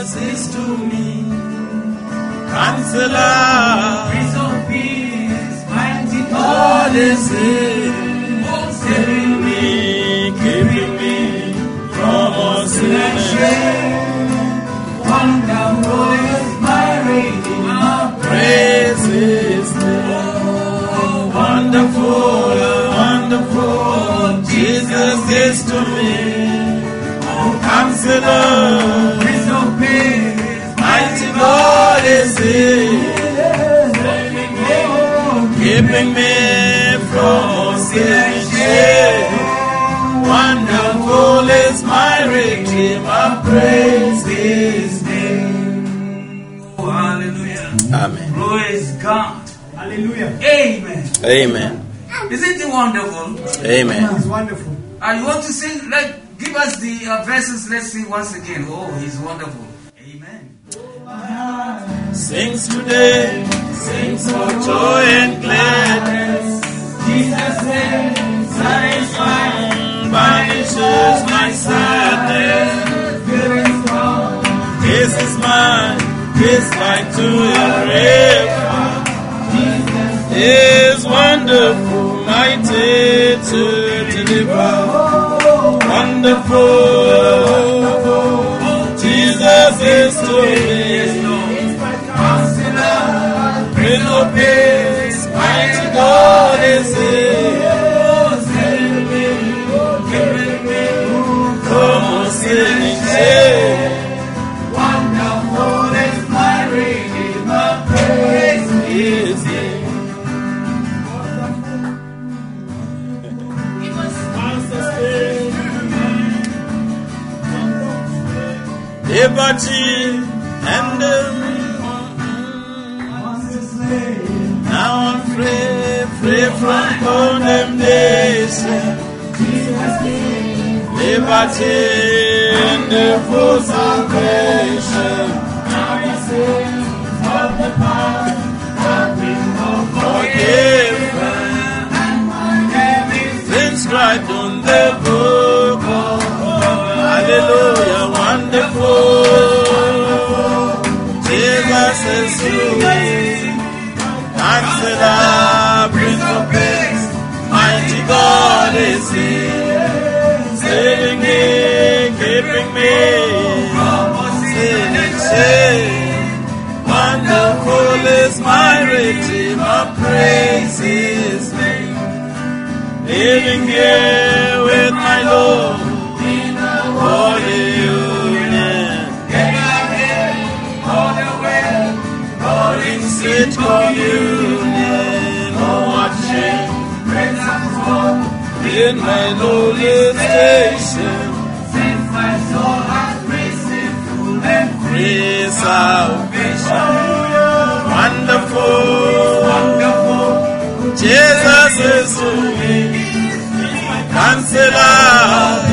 Jesus is to me. Counselor, Prince of Peace, mighty God is He, saving me, keeping me from all sin and shame. Wonderful is my Redeemer, praise His name. Wonderful, wonderful, Jesus is to me. Counselor, Prince of Peace, mighty God is He, keeping me from sin and shame. Wonderful is my Redeemer, praise His name. Oh, hallelujah. Amen. Praise God. Hallelujah. Amen. Amen. Isn't it wonderful? Amen. It's wonderful. You want to sing? Give us the verses. Let's sing once again. Oh, He's wonderful. Amen. Sings today, sings for joy and gladness. Jesus says, satisfied, Banishes my sadness. feeling strong. This is mine, this light to a river. Is wonderful, mighty to deliver. Wonderful, Jesus is to me. Counselor, Prince of Peace, mighty God is He. keeping me. Come on, sing and share. Wonderful is my Redeemer, praise His name. Liberty and now I'm free from condemnation. Liberty and full salvation. Now you're saved from the past, I've been forgiven. And my name is inscribed on the book of Hallelujah, wonderful. Jesus is to me. Counselor, Prince of Peace, mighty God is He, saving me, keeping me from sin and shame. Wonderful is my Redeemer, praise His name. Living here with my Lord in the Holy Union, all the way, all in sweet communion, oh watching, praise and God in my lowly station, since my soul has risen full and free salvation. Wonderful, Jesus is to me, Counselor.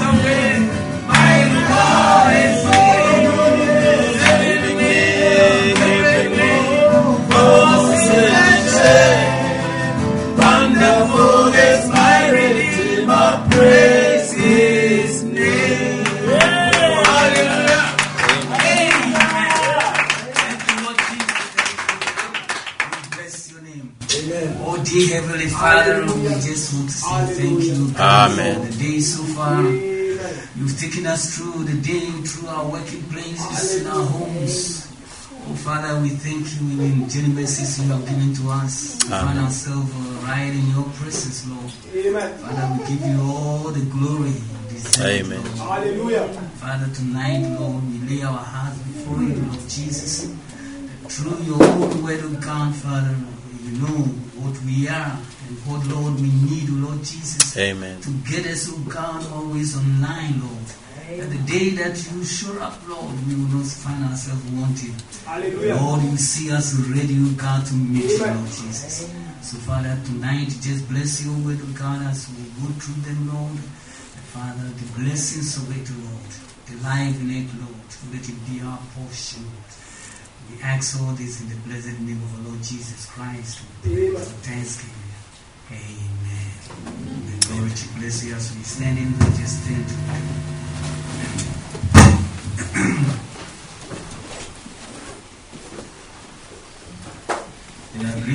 Wonderful is my Redeemer, praise His name. Hallelujah. Amen. Thank you, Lord Jesus. We bless your name. Amen. Oh, dear Heavenly Father, we just want to say thank you. Amen. For the day so far. You've taken us through the day, through our working places, in our homes. Oh, Father, we thank you in the genuine mercies you have given to us. To find ourselves right in your presence, Lord. Amen. Father, we give you all the glory you deserve. Amen. Lord. Hallelujah. Father, tonight, Lord, we lay our hearts before you, Lord Jesus. Through your own word of God, Father, you know what we are and what, Lord, we need, Lord Jesus. Amen. To get us, oh God, always online, Lord. That the day that you show up, Lord, we will not find ourselves wanting. Hallelujah. Lord, you see us ready, oh God, to meet you, Lord Jesus. So, Father, tonight, just bless your word, oh God, as we go through them, Lord. Father, the blessings of it, Lord, the life in it, Lord, let it be our portion, Lord. We ask all this in the blessed name of our Lord Jesus Christ. Amen. Thanksgiving. Amen. The Lord to bless you as we stand in, we just stand to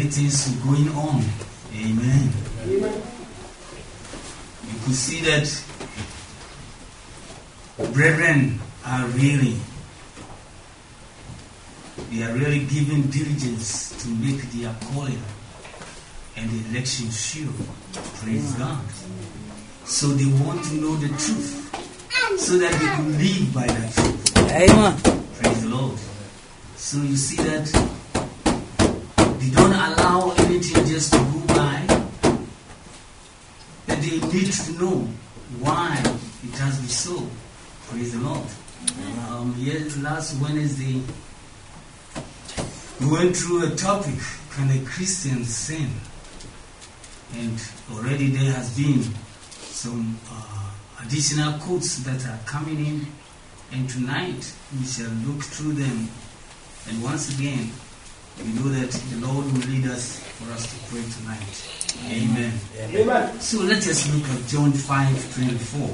activities going on. Amen. Amen. You could see that brethren are really giving diligence to make their calling and the election sure. Praise God. So they want to know the truth, so that they can live by that truth. Amen. Praise the Lord. So you see that they don't allow anything just to go by, that they need to know why it has been so. Praise the Lord. Yes, last Wednesday we went through a topic, can a Christian sin? And already there has been some additional quotes that are coming in, and tonight we shall look through them. And once again, we know that the Lord will lead us for us to pray tonight. Amen. Amen. So let us look at John 5:24.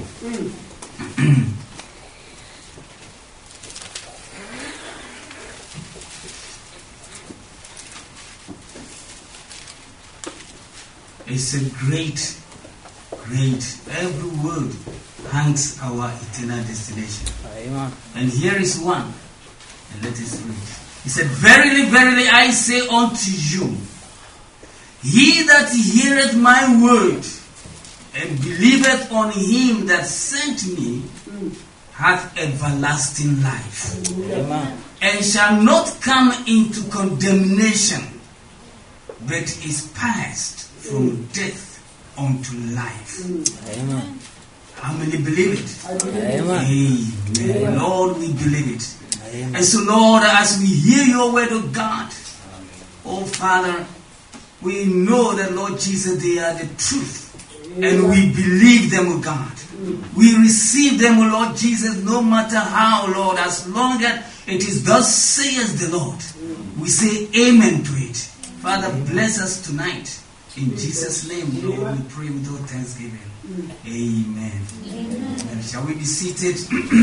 It's a great, every word hangs our eternal destination. Amen. And here is one. And let us read. He said, Verily, verily, I say unto you, he that heareth my word and believeth on him that sent me hath everlasting life, Amen. and shall not come into condemnation, but is passed from death unto life. Amen. How many believe it? Amen. Amen. Lord, we believe it. Amen. And so, Lord, as we hear your word of God, oh Father, we know that, Lord Jesus, they are the truth. And we believe them, oh God. We receive them, oh Lord Jesus, no matter how, Lord, as long as it is thus says the Lord. We say amen to it. Father, bless us tonight. In Jesus' name, Lord, we pray with all thanksgiving. Amen. And shall we be seated?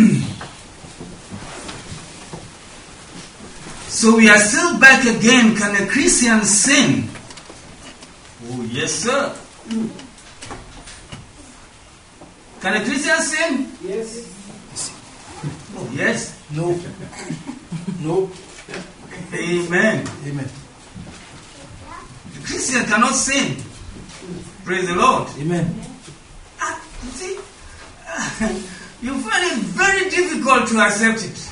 So we are still back again. Can a Christian sin? Oh, yes, sir. Can a Christian sin? Yes. Oh, yes. No. No. Amen. Amen. The Christian cannot sin. Praise the Lord. Amen. You see, you find it very difficult to accept it.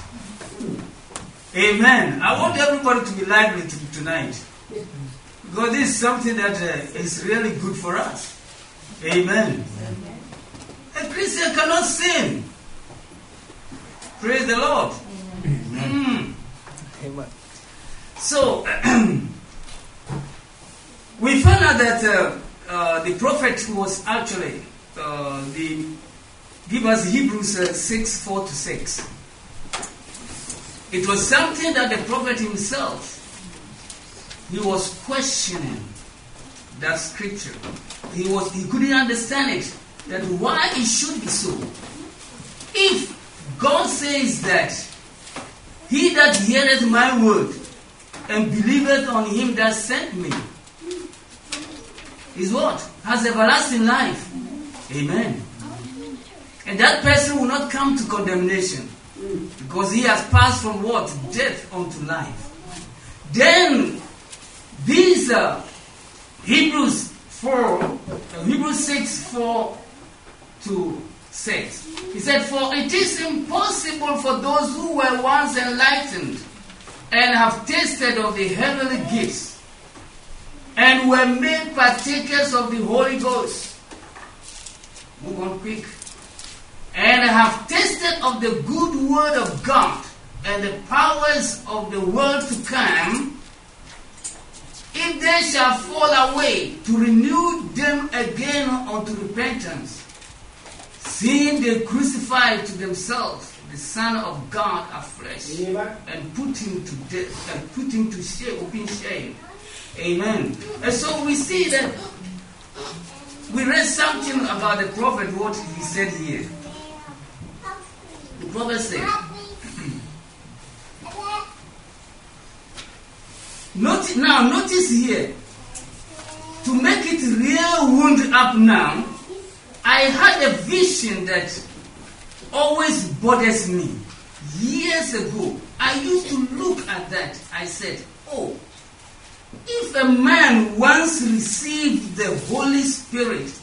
Amen. I want everybody to be lively tonight, because this is something that is really good for us. Amen. A Christian cannot sin. Praise the Lord. Amen. So, we found out that the prophet was actually, give us Hebrews 6:4-6. It was something that the prophet himself, he was questioning that scripture. He couldn't understand it, that why it should be so. If God says that he that heareth my word and believeth on him that sent me is what? Has everlasting life. Amen. And that person will not come to condemnation, because he has passed from what? Death unto life. Then these Hebrews 6:4-6. He said, For it is impossible for those who were once enlightened and have tasted of the heavenly gifts and were made partakers of the Holy Ghost. Move on quick. And have tasted of the good word of God and the powers of the world to come, if they shall fall away, to renew them again unto repentance, seeing they crucified to themselves the Son of God afresh, and put him to death, and put him to shame, open shame. Amen. And so we see that we read something about the prophet, what he said here. The prophet said, notice here, to make it real wound up now, I had a vision that always bothers me. Years ago, I used to look at that. I said, oh, if a man once received the Holy Spirit,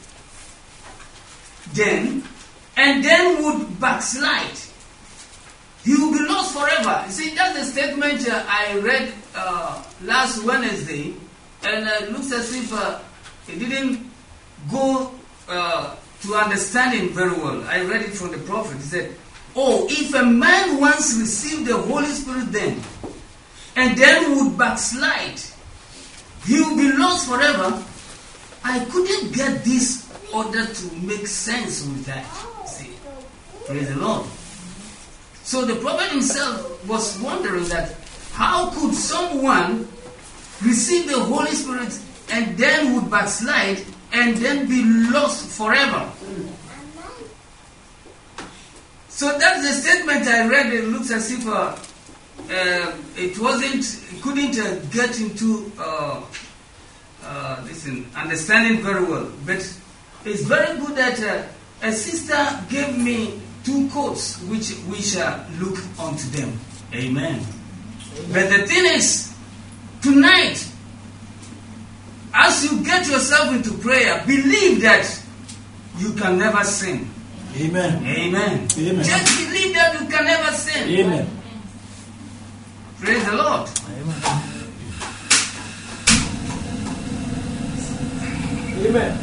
then would backslide, he will be lost forever. You see, that's the statement I read last Wednesday, and it looks as if it didn't go to understanding very well. I read it from the prophet. He said, oh, if a man once received the Holy Spirit then, and then would backslide, he will be lost forever. I couldn't get this order to make sense with that. See, praise the Lord. So the prophet himself was wondering that how could someone receive the Holy Spirit and then would backslide and then be lost forever? So that's the statement I read. It looks as if it couldn't get into understanding very well. But it's very good that a sister gave me 2 quotes which we shall look onto them. Amen. But the thing is, tonight, as you get yourself into prayer, believe that you can never sin. Amen. Amen. Amen. Just believe that you can never sin. Amen. Praise the Lord. Amen.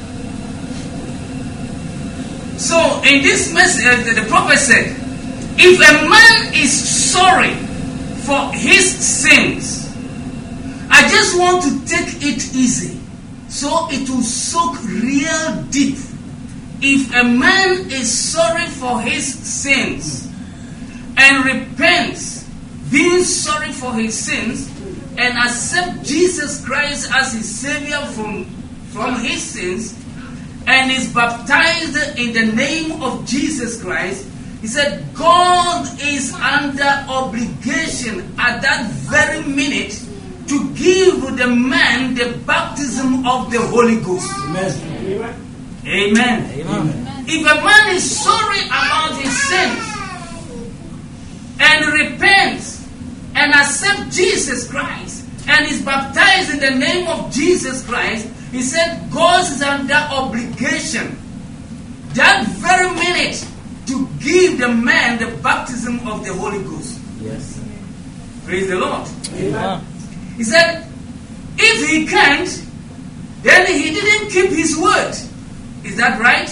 So, in this message, the prophet said, if a man is sorry for his sins, I just want to take it easy so it will soak real deep. If a man is sorry for his sins and repents, being sorry for his sins, and accept Jesus Christ as his Savior from his sins, and is baptized in the name of Jesus Christ, he said, God is under obligation at that very minute to give the man the baptism of the Holy Ghost. Amen. Amen. Amen. If a man is sorry about his sins and repents and accepts Jesus Christ and is baptized in the name of Jesus Christ, he said God is under obligation that very minute to give the man the baptism of the Holy Ghost. Yes. Praise the Lord. Amen. He said, if he can't, then he didn't keep his word. Is that right?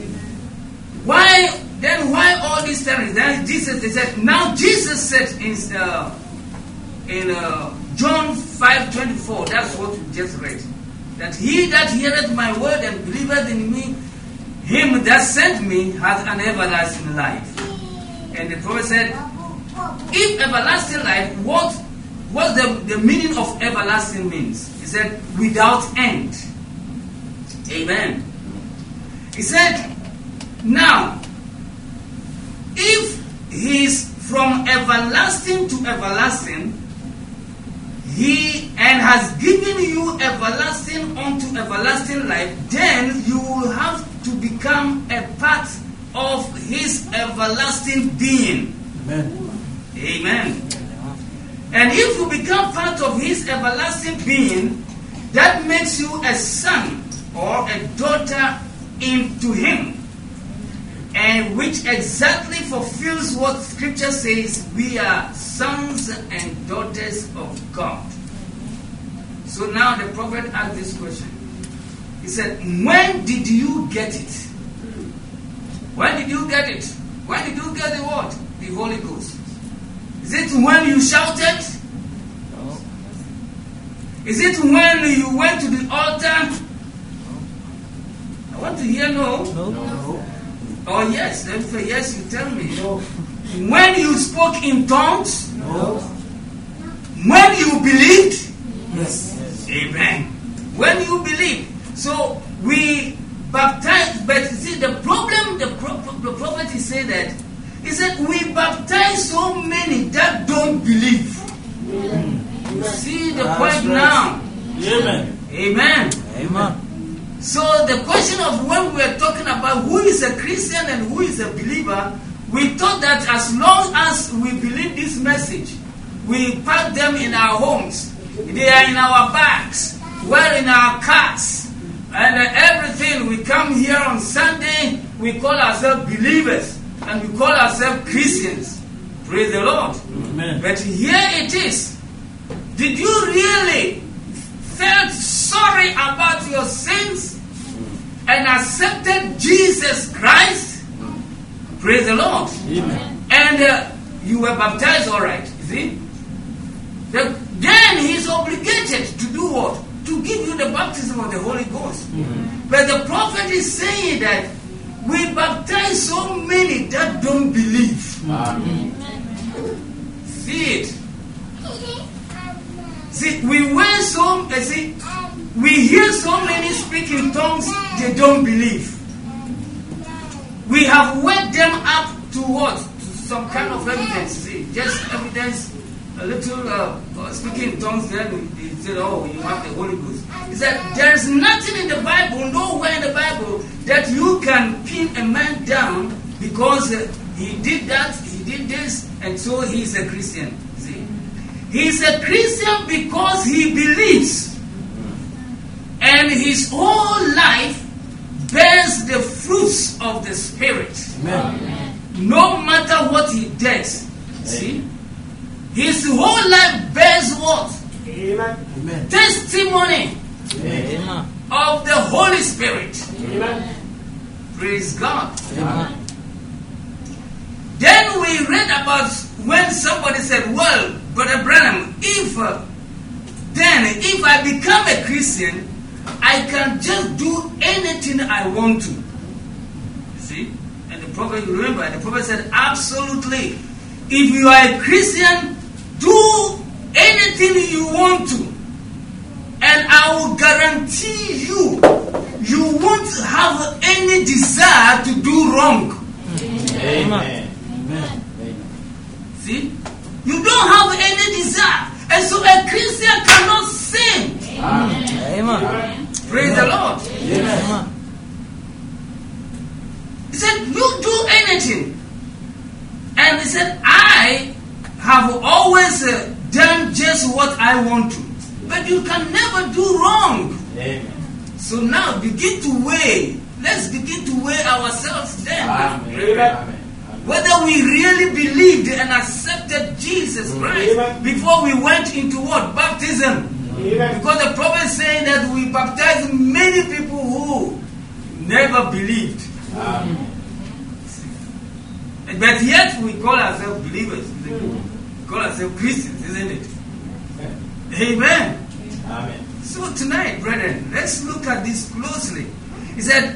Why all these things? Then Jesus said, now Jesus said in John 5:24, that's what we just read, that he that heareth my word and believeth in me, him that sent me hath an everlasting life. And the prophet said, if everlasting life, what the meaning of everlasting means? He said, without end. Amen. He said, now, if he's from everlasting to everlasting, he and has given you everlasting unto everlasting life, then you will have to become a part of his everlasting being. Amen. Amen. And if you become part of his everlasting being, that makes you a son or a daughter into him, and which exactly fulfills what scripture says, we are sons and daughters of God. So now the prophet asked this question. He said, when did you get it? When did you get it? When did you get the what? The Holy Ghost. Is it when you shouted? No. Is it when you went to the altar? I want to hear no. No. Or yes. Then for yes, you tell me. No. When you spoke in tongues? No. When you believed? Yes. Amen. When you believe. So we baptize, but see the problem, the prophet is saying that, he said we baptize so many that don't believe. You see the point now. Amen. Amen. Christian and who is a believer, we thought that as long as we believe this message, we pack them in our homes, they are in our bags, we're in our cars, and everything. We come here on Sunday, we call ourselves believers, and we call ourselves Christians. Praise the Lord. Amen. But here it is. Did you really felt sorry about your sins and accepted Jesus Christ? Praise the Lord. Amen. And you were baptized, all right. You see? Then he's obligated to do what? To give you the baptism of the Holy Ghost. Mm-hmm. But the prophet is saying that we baptize so many that don't believe. See it. See, we hear so many speak in tongues, they don't believe. We have worked them up to what? To some kind of evidence. See, just evidence, a little speaking in tongues, then they said, oh, you have the Holy Ghost. He said, there is nothing in the Bible, nowhere in the Bible, that you can pin a man down because he did that, he did this, and so he's a Christian. See? He's a Christian because he believes. And his whole life bears the fruits of the Spirit. Amen. No matter what he does. See? His whole life bears what? Amen. Testimony Amen. of the Holy Spirit. Amen. Praise God. Amen. Then we read about when somebody said, well, Brother Branham, if I become a Christian, I can just do anything I want to. See? And the prophet, you remember, the prophet said, absolutely. If you are a Christian, do anything you want to. And I will guarantee you, you won't have any desire to do wrong. Amen. See? You don't have any desire. And so a Christian cannot sin. Amen. Praise the Lord. Amen. He said, you do anything. And he said, I have always done just what I want to. But you can never do wrong. Amen. So now begin to weigh. Let's begin to weigh ourselves then. Amen. Whether we really believed and accepted Jesus Christ before we went into what? Baptism. Because the prophet is saying that we baptize many people who never believed. But yet we call ourselves believers. We call ourselves Christians, isn't it? Amen. Amen. So tonight, brethren, let's look at this closely. He said,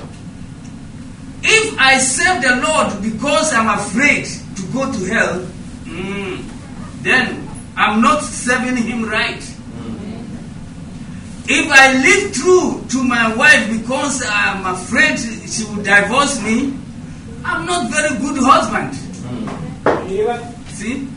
if I serve the Lord because I'm afraid to go to hell, then I'm not serving him right. If I live true to my wife because I'm afraid she will divorce me, I'm not very good husband. See?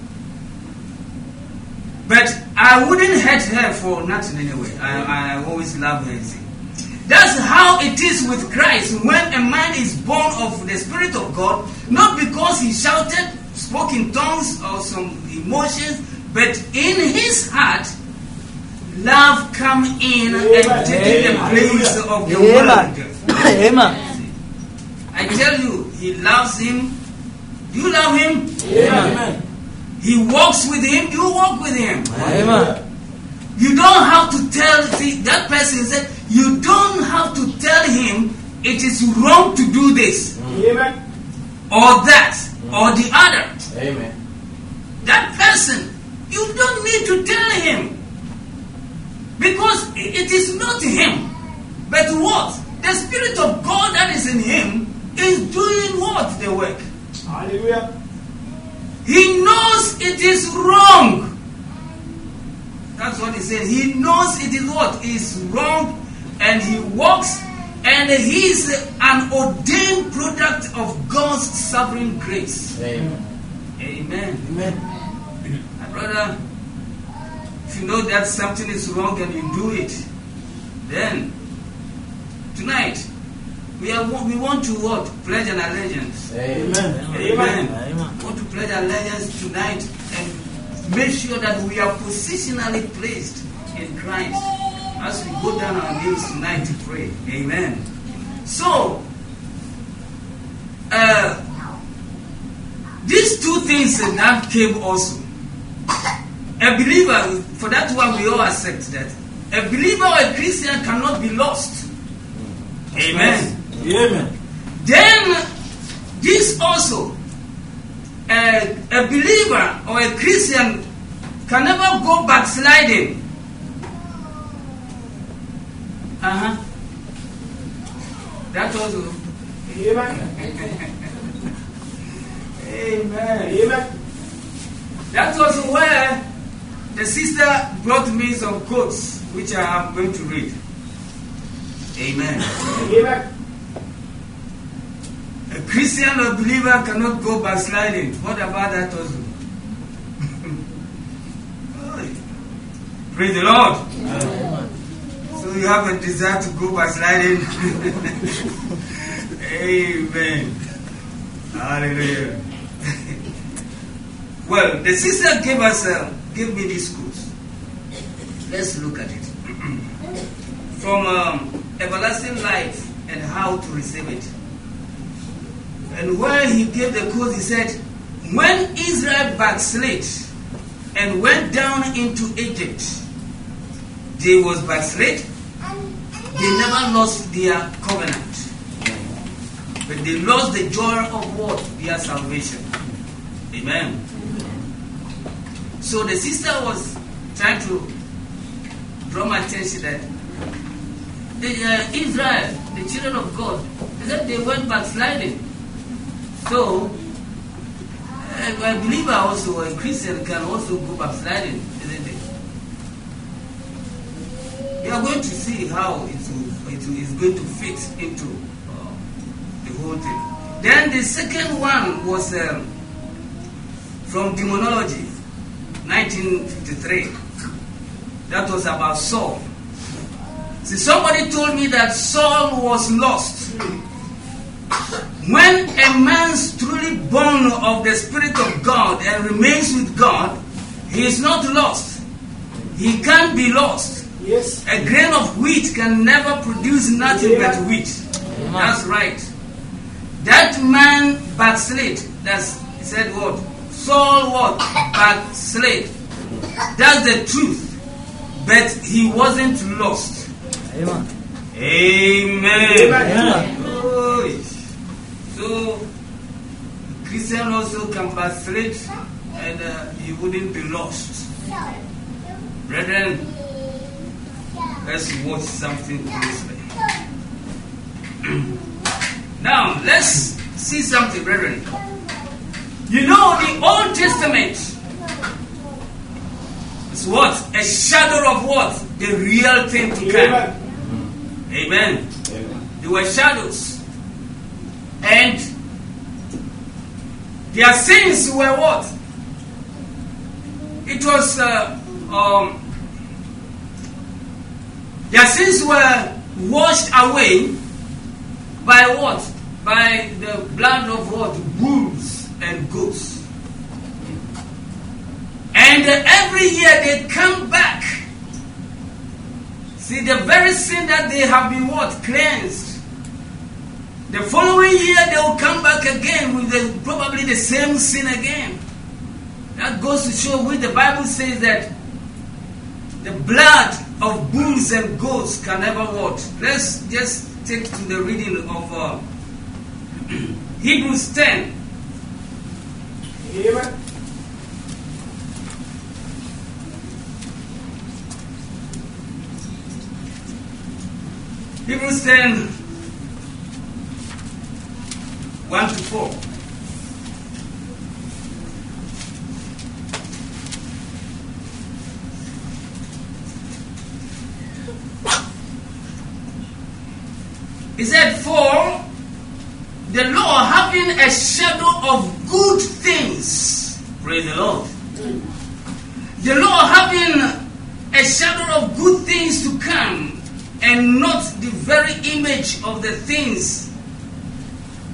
But I wouldn't hurt her for nothing anyway. I always love her. See? That's how it is with Christ. When a man is born of the Spirit of God, not because he shouted, spoke in tongues or some emotions, but in his heart, love come in and take the place of the world. Amen. I tell you, he loves him. Do you love him? Amen. He walks with him. You walk with him. Amen. You don't have to tell, see, that person said, you don't have to tell him it is wrong to do this. Amen. Or that. Or the other. Amen. That person, you don't need to tell him. Because it is not him. But what? The Spirit of God that is in him is doing what? The work. Hallelujah. He knows it is wrong. That's what he said. He knows it is what is wrong, and he walks, and he is an ordained product of God's sovereign grace. Amen. Amen. Amen. My brother, if you know that something is wrong and you do it, then tonight We want to what? Pledge an allegiance. Amen. Amen. Amen. We want to pledge allegiance tonight and make sure that we are positionally placed in Christ as we go down our knees tonight to pray. Amen. So, these two things that came also. A believer, for that one we all accept that. A believer or a Christian cannot be lost. Amen. Amen. Then, this also, a believer or a Christian can never go backsliding. That also. Amen. Amen. Amen. That's also where the sister brought me some quotes which I am going to read. Amen. Amen. A Christian or believer cannot go backsliding. What about that also? Praise the Lord. Amen. So you have a desire to go backsliding. Amen. Hallelujah. Well, the sister gave me these quotes. Let's look at it. From Everlasting Life and How to Receive It. And where he gave the quote, he said, when Israel backslid and went down into Egypt, they was backslid. They never lost their covenant. But they lost the joy of what? Their salvation. Amen. So the sister was trying to draw my attention that Israel, the children of God, they went backsliding. So a believer also, a Christian, can also go backsliding, isn't it? We are going to see how it is going to fit into the whole thing. Then the second one was from Demonology, 1953. That was about Saul. See, somebody told me that Saul was lost. When a man's truly born of the Spirit of God and remains with God, he is not lost. He can't be lost. Yes. A grain of wheat can never produce nothing but wheat. That's right. That man backslid. He said what? Saul what? Backslid. That's the truth. But he wasn't lost. Amen. Amen. Amen. Oh, so, Christian also can backslid and he wouldn't be lost. Brethren, let's watch something closely. Now, let's see something, brethren. You know, the Old Testament is what? A shadow of what? The real thing to come. Amen. They were shadows. And their sins were what? It was, their sins were washed away by what? By the blood of what? Bulls and goats. And every year they come back. See, the very sin that they have been what? Cleansed. The following year they will come back again with probably the same sin again. That goes to show which the Bible says that the blood of bulls and goats can never what? Let's just take to the reading of Hebrews 10. Amen. Hebrews 10, 1 to 4. He said, for the law having a shadow of good things, praise the Lord. The law having a shadow of good things to come, and not the very image of the things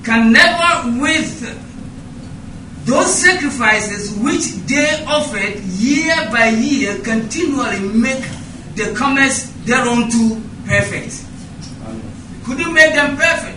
can never, with those sacrifices which they offered year by year, continually make the comers thereunto perfect. Couldn't make them perfect.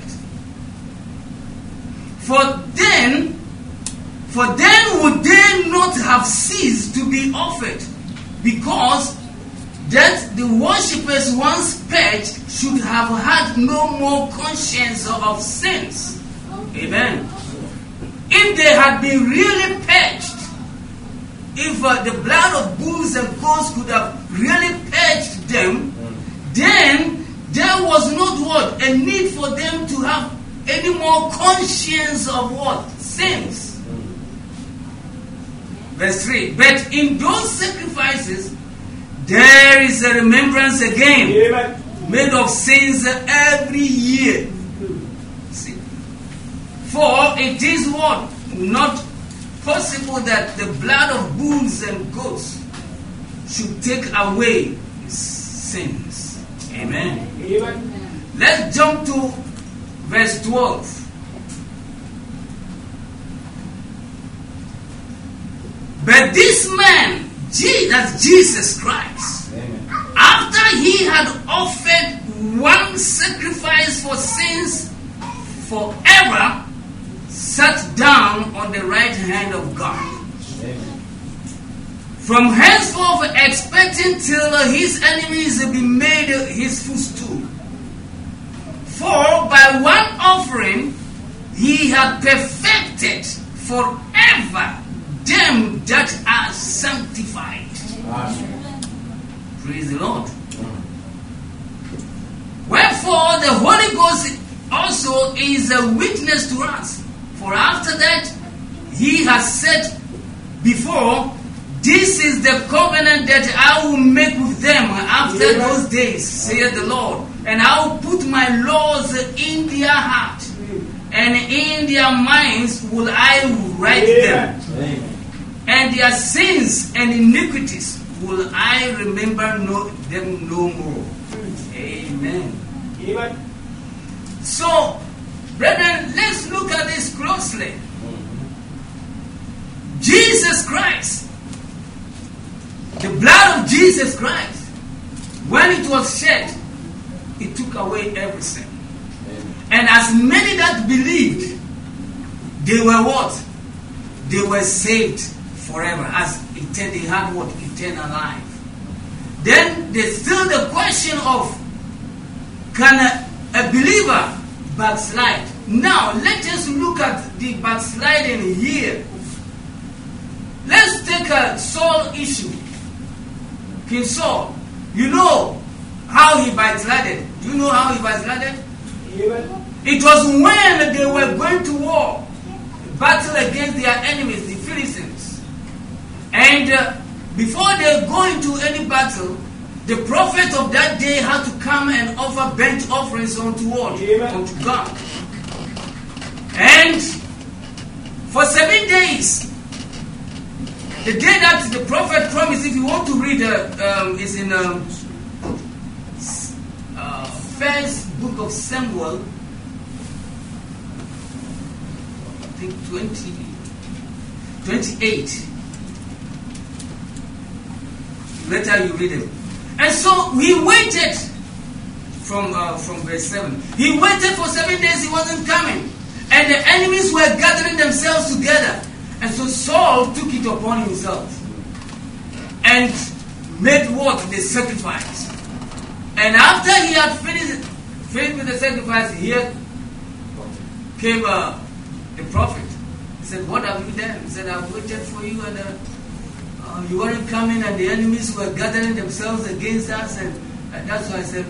For then would they not have ceased to be offered, because that the worshippers once purged should have had no more conscience of sins. Amen. If they had been really purged, if the blood of bulls and goats could have really purged them, then there was not what? A need for them to have any more conscience of what? Sins. Verse 3. But in those sacrifices, there is a remembrance again, made of sins every year. See? For it is what? Not possible that the blood of bulls and goats should take away sins. Amen. Let's jump to verse 12. But this man, that's Jesus Christ, after he had offered one sacrifice for sins forever, sat down on the right hand of God. From henceforth expecting till his enemies be made his footstool. For by one offering he had perfected forever them that are sanctified. Praise the Lord. Wherefore the Holy Ghost also is a witness to us. For after that he has said before, this is the covenant that I will make with them after those days, saith the Lord. And I will put my laws in their heart, and in their minds will I write them. Amen. And their sins and iniquities will I remember them no more. Amen. Amen. So, brethren, let's look at this closely. Jesus Christ, the blood of Jesus Christ, when it was shed, it took away everything. And as many that believed, they were what? They were saved forever. As they had what? Eternal life. Then there's still the question of, can a believer backslide? Now, let us look at the backsliding here. Let's take a Saul issue. King Saul, you know how he backslided. Do you know how he backslided? It was when they were going to war, battle against their enemies, the Philistines. And before they go into any battle, the prophet of that day had to come and offer burnt offerings unto what? Unto God. And for 7 days, the day that the prophet promised, if you want to read, it's in first book of Samuel, I think 28. Later you read it. And so he waited from verse 7. He waited for 7 days, he wasn't coming. And the enemies were gathering themselves together. And so Saul took it upon himself and made what? The sacrifice. And after he had finished with the sacrifice, here came the prophet. He said, what have you done? He said, I've waited for you and you weren't coming, and the enemies were gathering themselves against us, and that's why I said,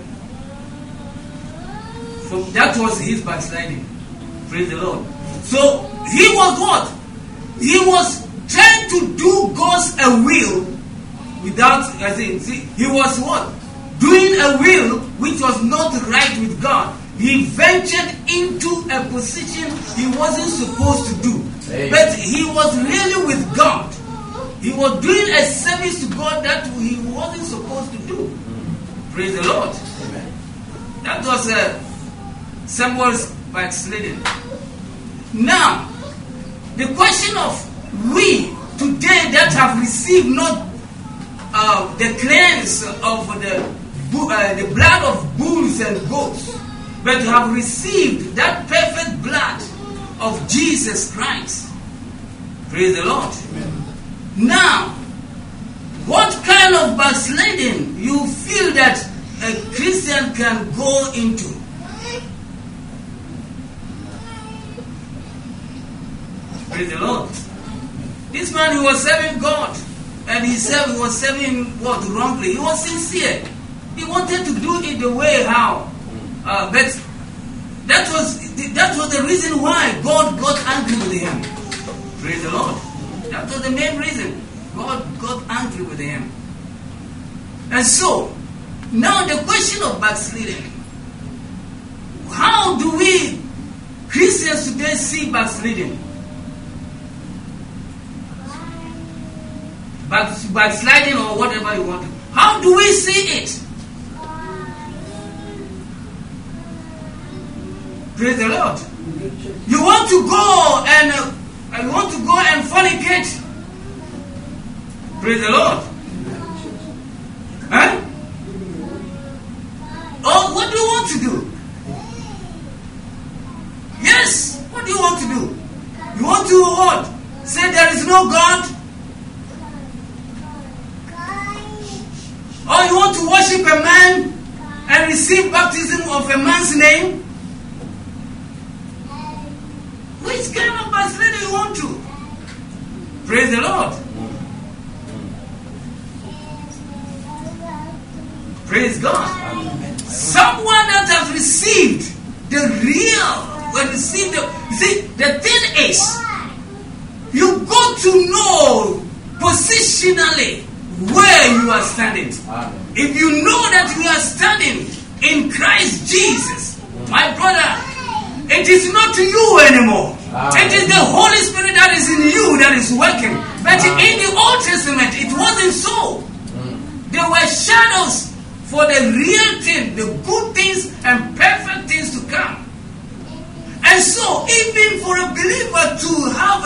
so that was his backsliding. Praise the Lord. So he was what? He was trying to do God's will without, he was what? Doing a will which was not right with God. He ventured into a position he wasn't supposed to do. Amen. But he was really with God. He was doing a service to God that he wasn't supposed to do. Praise the Lord. Amen. That was Samuel's backsliding. Now, the question of we today that have received not the cleanse of the blood of bulls and goats, but have received that perfect blood of Jesus Christ. Praise the Lord. Amen. Now, what kind of backsliding you feel that a Christian can go into? Praise the Lord. This man, he was serving God, and he was serving what wrongly. He was sincere. He wanted to do it the way how, but that was the reason why God got angry with him. Praise the Lord. That was the main reason God got angry with him. And so, now the question of backsliding. How do we Christians today see backsliding? Backsliding or whatever you want to. How do we see it? Praise the Lord. You want to go and fornicate. Praise the Lord. Huh? Oh, what do you want to do? Yes, what do you want to do? You want to what? Say there is no God? Or you want to worship a man and receive baptism of a man's name? Which kind of backsliding you want to? Praise the Lord. Praise God. Someone that has received the the thing is, you got to know positionally where you are standing. If you know that you are standing in Christ Jesus, my brother, it is not you anymore. It is the Holy Spirit that is in you that is working. But in the Old Testament, it wasn't so. There were shadows for the real thing, the good things and perfect things to come. And so, even for a believer to have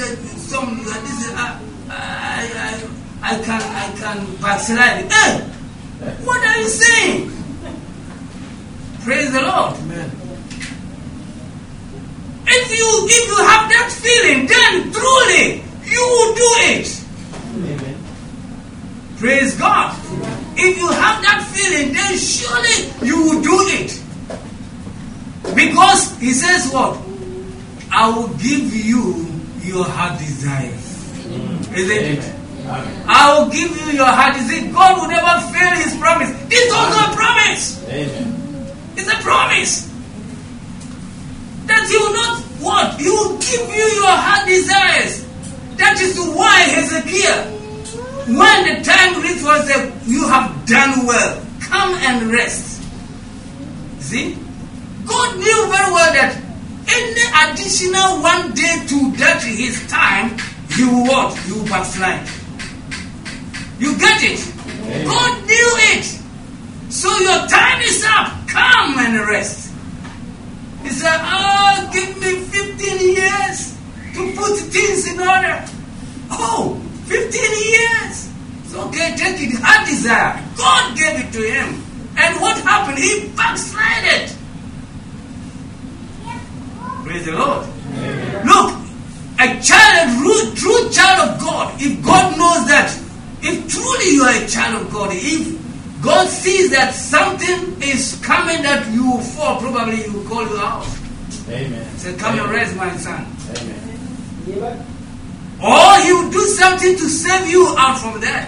I can backslide. What are you saying? Praise the Lord. Amen. If you have that feeling, then truly you will do it. Amen. Praise God. Amen. If you have that feeling, then surely you will do it. Because he says what? I will give you your heart desires. Isn't it? Amen. I will give you your heart desires. God will never fail his promise. This is also a promise. Amen. It's a promise. That he will not what? He will give you your heart desires. That is why Hezekiah, when the time reached, was that you have done well. Come and rest. See? God knew very well that any additional one day to that his time, you will what? You will backslide. You get it? Amen. God knew it. So your time is up. Come and rest. He said, give me 15 years to put things in order. 15 years. So okay, take it. Heart desire. God gave it to him. And what happened? He backslided. Praise the Lord. Amen. Look, a true child of God, if God knows that, if truly you are a child of God, if God sees that something is coming that you will fall, probably he will call you out. Amen. Say, come and rest, my son. Amen. Or he will do something to save you out from that.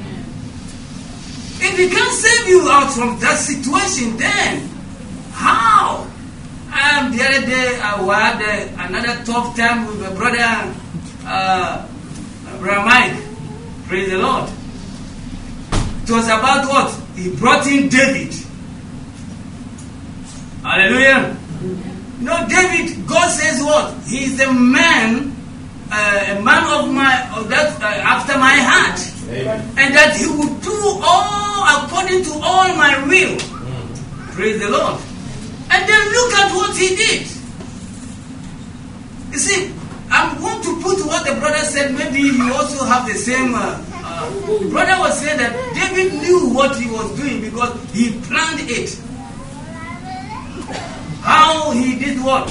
If he can't save you out from that situation, then how? The other day I had another tough time with my brother, Brother Mike. Praise the Lord. It was about what? He brought in David. Hallelujah. You know, David, God says what? He is a man after my heart. Amen. And that he will do all according to all my will. Praise the Lord. And then look at what he did. said maybe you also have the same. Brother was saying that David knew what he was doing because he planned it. How he did what?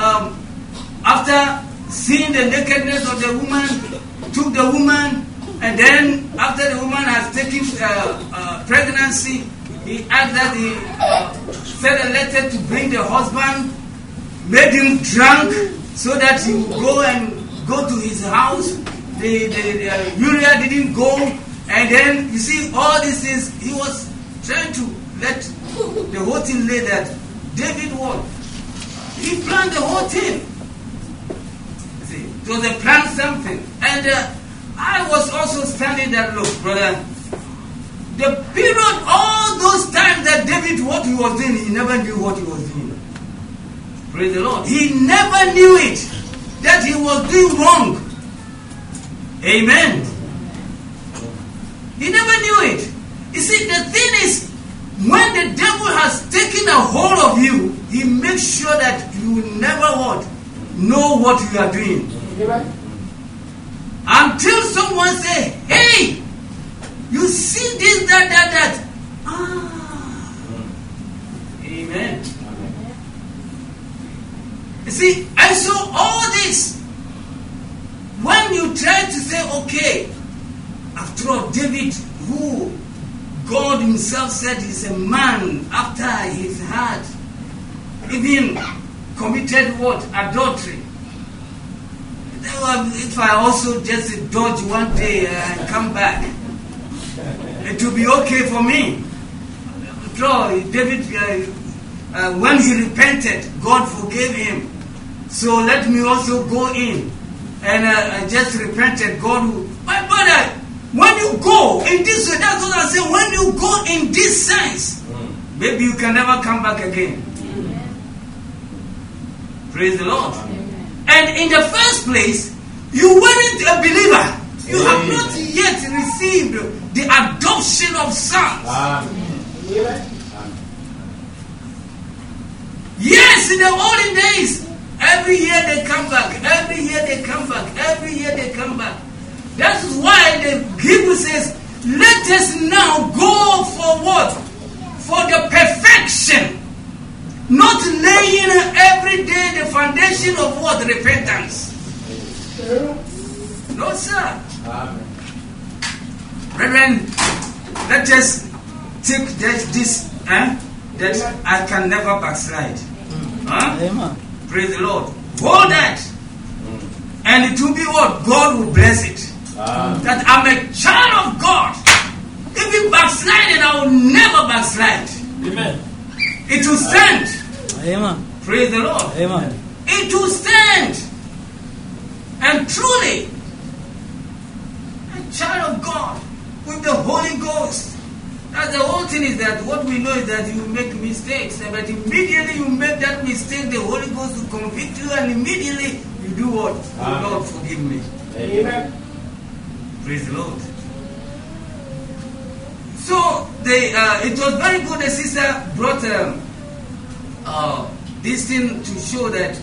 After seeing the nakedness of the woman, took the woman, and then after the woman has taken pregnancy, he asked that he sent a letter to bring the husband, made him drunk so that he would go to his house. The Uriah didn't go, and then you see all these things. He was trying to let the whole thing lay that David won. He planned the whole thing. See, it was a plan something, and I was also standing there. Look, brother, the period, all those times that David, what he was doing, he never knew what he was doing. Praise the Lord. He never knew it, that he was doing wrong. Amen. He never knew it. You see, the thing is, when the devil has taken a hold of you, he makes sure that you will never know what you are doing. Until someone say, hey, you see this, that. Amen. You see, and so all this, when you try to say, okay, after all, David, who God himself said is a man after his heart, even committed what? Adultery. If I also just dodge one day and come back, it will be okay for me. After all, David, when he repented, God forgave him. So let me also go in. And I just repented. God will. My brother, when you go in this way, that's what I'm saying. When you go in this sense, maybe you can never come back again. Amen. Praise the Lord. Amen. And in the first place, you weren't a believer. You have not yet received the adoption of sons. Yes, in the olden days, every year they come back. Every year they come back. Every year they come back. That's why the Hebrew says, let us now go for what? For the perfection. Not laying every day the foundation of what? Repentance. No, sir. Amen. Brethren, let us take this that I can never backslide. Amen. Praise the Lord. Hold that. And it will be what? God will bless it. That I'm a child of God. Even backsliding, I will never backslide. Amen. It will stand. Amen. Praise the Lord. Amen. It will stand. And truly, a child of God with the Holy Ghost. That's the whole thing is that what we know is that you make mistakes. But immediately you make that mistake, the Holy Ghost will convict you, and immediately you do what? Oh, Lord, forgive me. Amen. Praise the Lord. So it was very good. The sister brought this thing to show that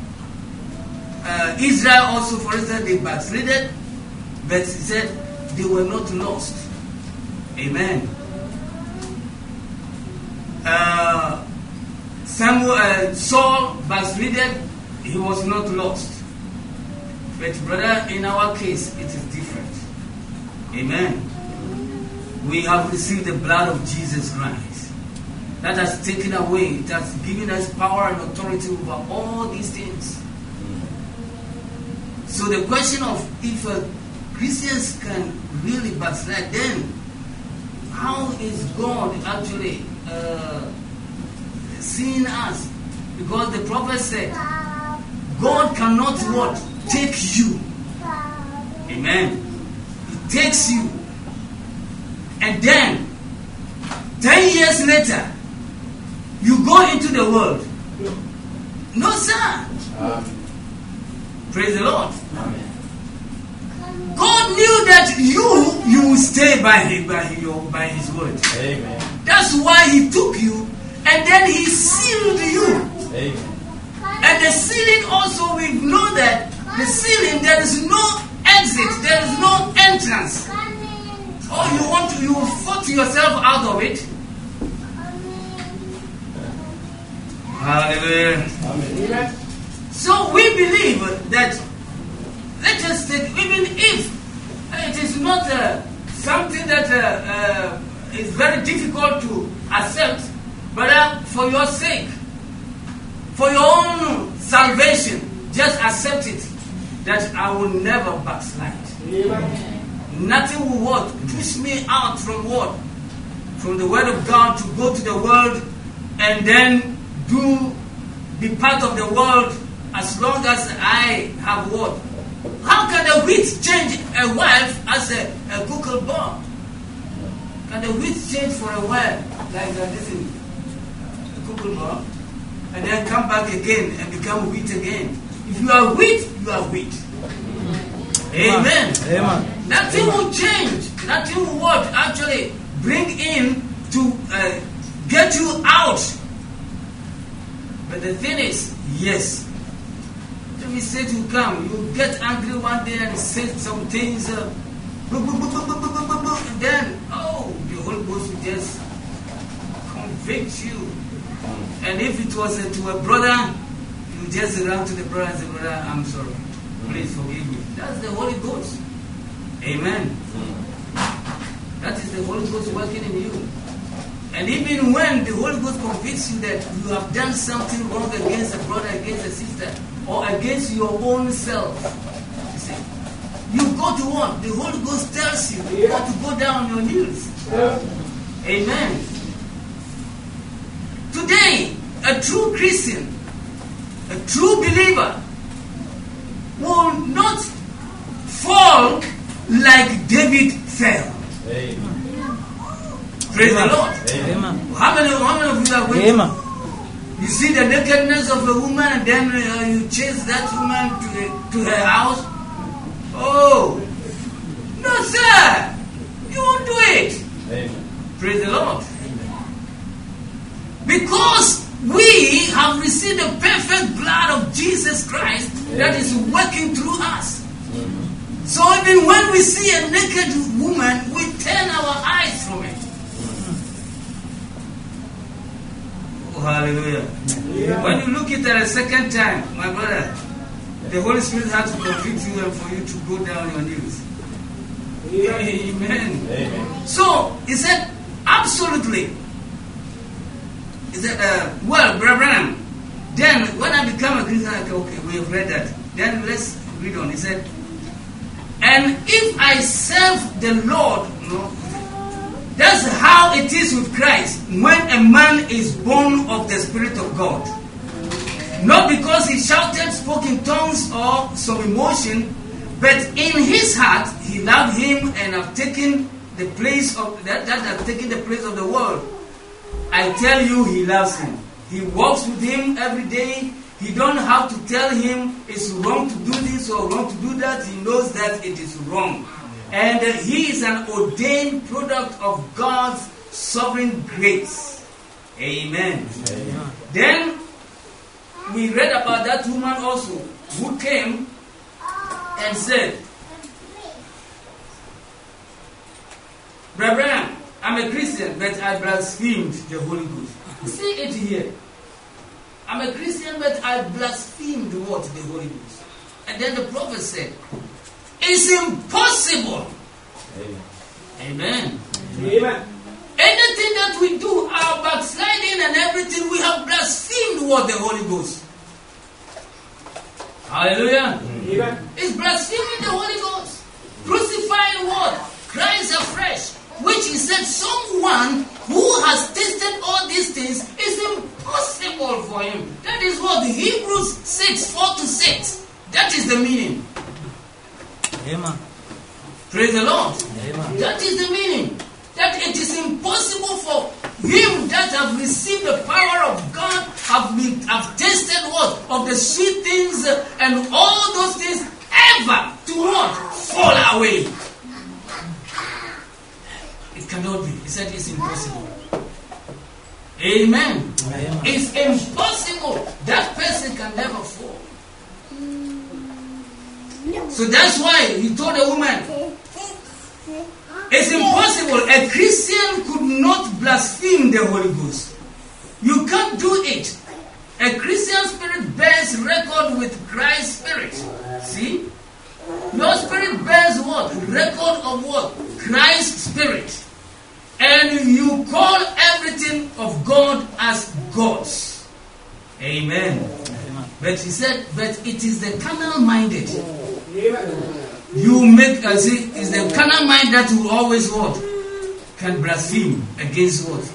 Israel also, for instance, they backslided, but he said they were not lost. Amen. Saul backslided, he was not lost. But brother, in our case, it is different. Amen. We have received the blood of Jesus Christ. That has taken away, it has given us power and authority over all these things. So the question of if Christians can really backslide, then how is God actually seeing us? Because the prophet said, God cannot what? Take you. Amen. He takes you. And then, 10 years later, you go into the world. No, sir. Praise the Lord. Amen. God knew that you will stay by His word. Amen. That's why He took you and then He sealed you. Amen. And the sealing also, we know that the sealing, there is no exit. There is no entrance. Oh, you force yourself out of it. Hallelujah. Amen. So we believe that, let us take, even if it is not something that is very difficult to accept, but for your sake, for your own salvation, just accept it, that I will never backslide. Amen. Nothing will what? Push me out from what? From the word of God to go to the world and then be part of the world as long as I have what? How can the wheat change a wife as a cockle bar? Can the wheat change for a while like this in a cockle bar and then come back again and become wheat again? If you are wheat, you are wheat. Amen. Amen. Nothing will change. Nothing will what? Actually bring in to get you out. But the thing is, yes. When we say to come, you get angry one day and say some things, and then, the Holy Ghost will just convict you. And if it was to a brother, you just run to the brother and say, brother, I'm sorry. Please forgive me. That's the Holy Ghost. Amen. That is the Holy Ghost working in you. And even when the Holy Ghost convicts you that you have done something wrong against a brother, against a sister, or against your own self, you see, you go to what? The Holy Ghost tells you you got to go down on your knees. Amen. Today, a true Christian, a true believer, will not fall like David fell. Amen. Praise the Lord. Amen. How many of you are going Amen. You see the nakedness of a woman and then you chase that woman to her house? Oh, no sir, you won't do it. Amen. Praise the Lord. Because we have received the perfect blood of Jesus Christ that is working through us. So even when we see a naked woman, we turn our eyes from it. Oh, hallelujah. When you look at it a second time, my brother, the Holy Spirit has to convict you and for you to go down your knees. Amen. Amen. So, he said, absolutely. He said, well, Brother Branham, then when I become a Christian, I said, okay, we have read that. Then let's read on. He said, and if I serve the Lord, that's how it is with Christ when a man is born of the Spirit of God. Not because he shouted, spoke in tongues or some emotion, but in his heart he loved him and have taken the place of that have taken the place of the world. I tell you, he loves him. He walks with him every day. He don't have to tell him it's wrong to do this or wrong to do that. He knows that it is wrong. And he is an ordained product of God's sovereign grace. Amen. Amen. Then we read about that woman also who came and said, Brother Branham, I'm a Christian, but I blasphemed the Holy Ghost. See it here. I'm a Christian, but I blasphemed what? The Holy Ghost. And then the prophet said, it's impossible. Amen. Amen. Amen. Anything that we do, our backsliding and everything, we have blasphemed what? The Holy Ghost. Hallelujah. Amen. It's blaspheming the Holy Ghost. Crucifying what? Christ afresh. Which he said someone who has tasted all these things is impossible for him. That is what Hebrews 6:4-6. That is the meaning. Amen. Praise the Lord. Amen. That is the meaning. That it is impossible for him that have received the power of God, have tasted what? Of the sweet things and all those things, ever to what? Fall away. It cannot be. He said it's impossible. Amen. Amen. It's impossible. That person can never fall. So that's why he told the woman, it's impossible. A Christian could not blaspheme the Holy Ghost. You can't do it. A Christian spirit bears record with Christ's spirit. See? Your spirit bears what? Record of what? Christ's spirit. And you call everything of God as God's. Amen. But he said, but it is the carnal minded. You make, see, it's the carnal mind that will always what? Can blaspheme against what?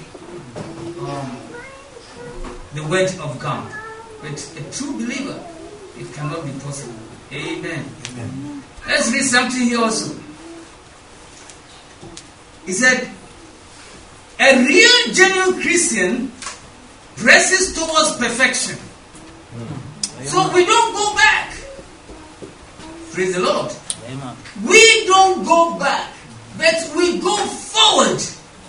The word of God. But a true believer, it cannot be possible. Amen. Amen. Let's read something here also. He said, a real genuine Christian presses towards perfection. So we don't go back. Praise the Lord. Amen. We don't go back, but we go forward.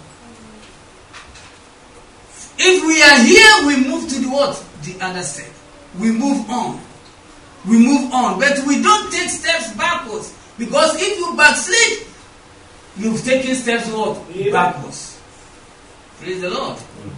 If we are here, we move to the what? The other step. We move on. We move on. But we don't take steps backwards. Because if you backslid, you've taken steps what? Backwards. Praise the Lord.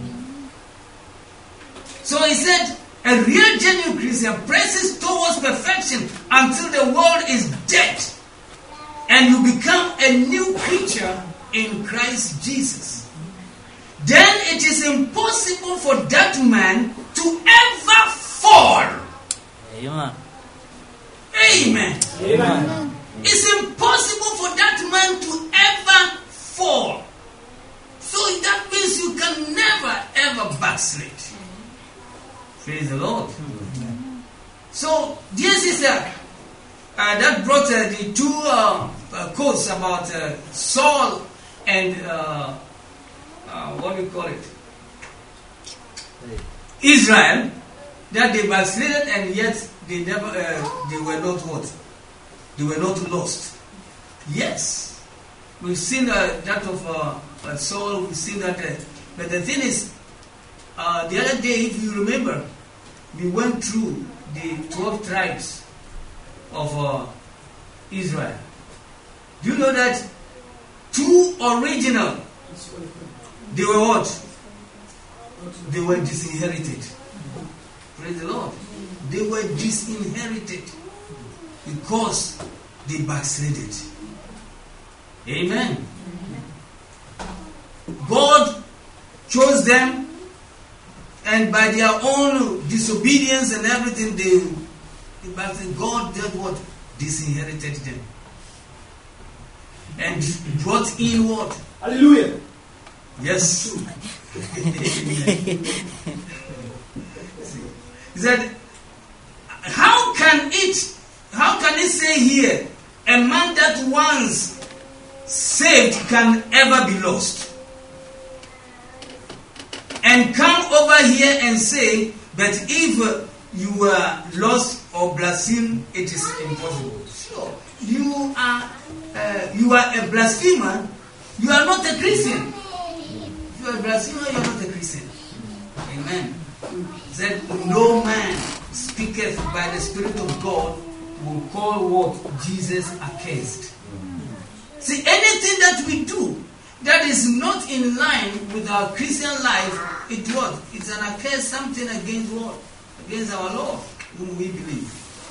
So he said, a real genuine Christian presses towards perfection until the world is dead and you become a new creature in Christ Jesus. Then it is impossible for that man to ever fall. Amen. Amen. Amen. It's impossible for that man to ever fall. So that means you can never ever backslide. Praise the Lord. So, dear sister, that brought the two quotes about Saul and what do you call it? Israel, that they backslided and yet they never, they were not what? They were not lost. Yes, we've seen that of Saul. We've seen that, but the thing is, the other day, if you remember, we went through the 12 tribes of Israel. Do you know that two original, they were what? They were disinherited. Praise the Lord. They were disinherited because they backslided. Amen. God chose them, and by their own disobedience and everything, God did what? Disinherited them. And brought in what? Hallelujah. Yes. He said, how can it say here, a man that once saved can ever be lost? And come over here and say that if you were lost or blaspheme, it is impossible. Sure, you are a blasphemer. You are not a Christian. If you are a blasphemer, you are not a Christian. Amen. That no man speaketh by the Spirit of God will call what Jesus accursed. See, anything that we do that is not in line with our Christian life, it's an accused something against what? Against our Lord, whom we believe.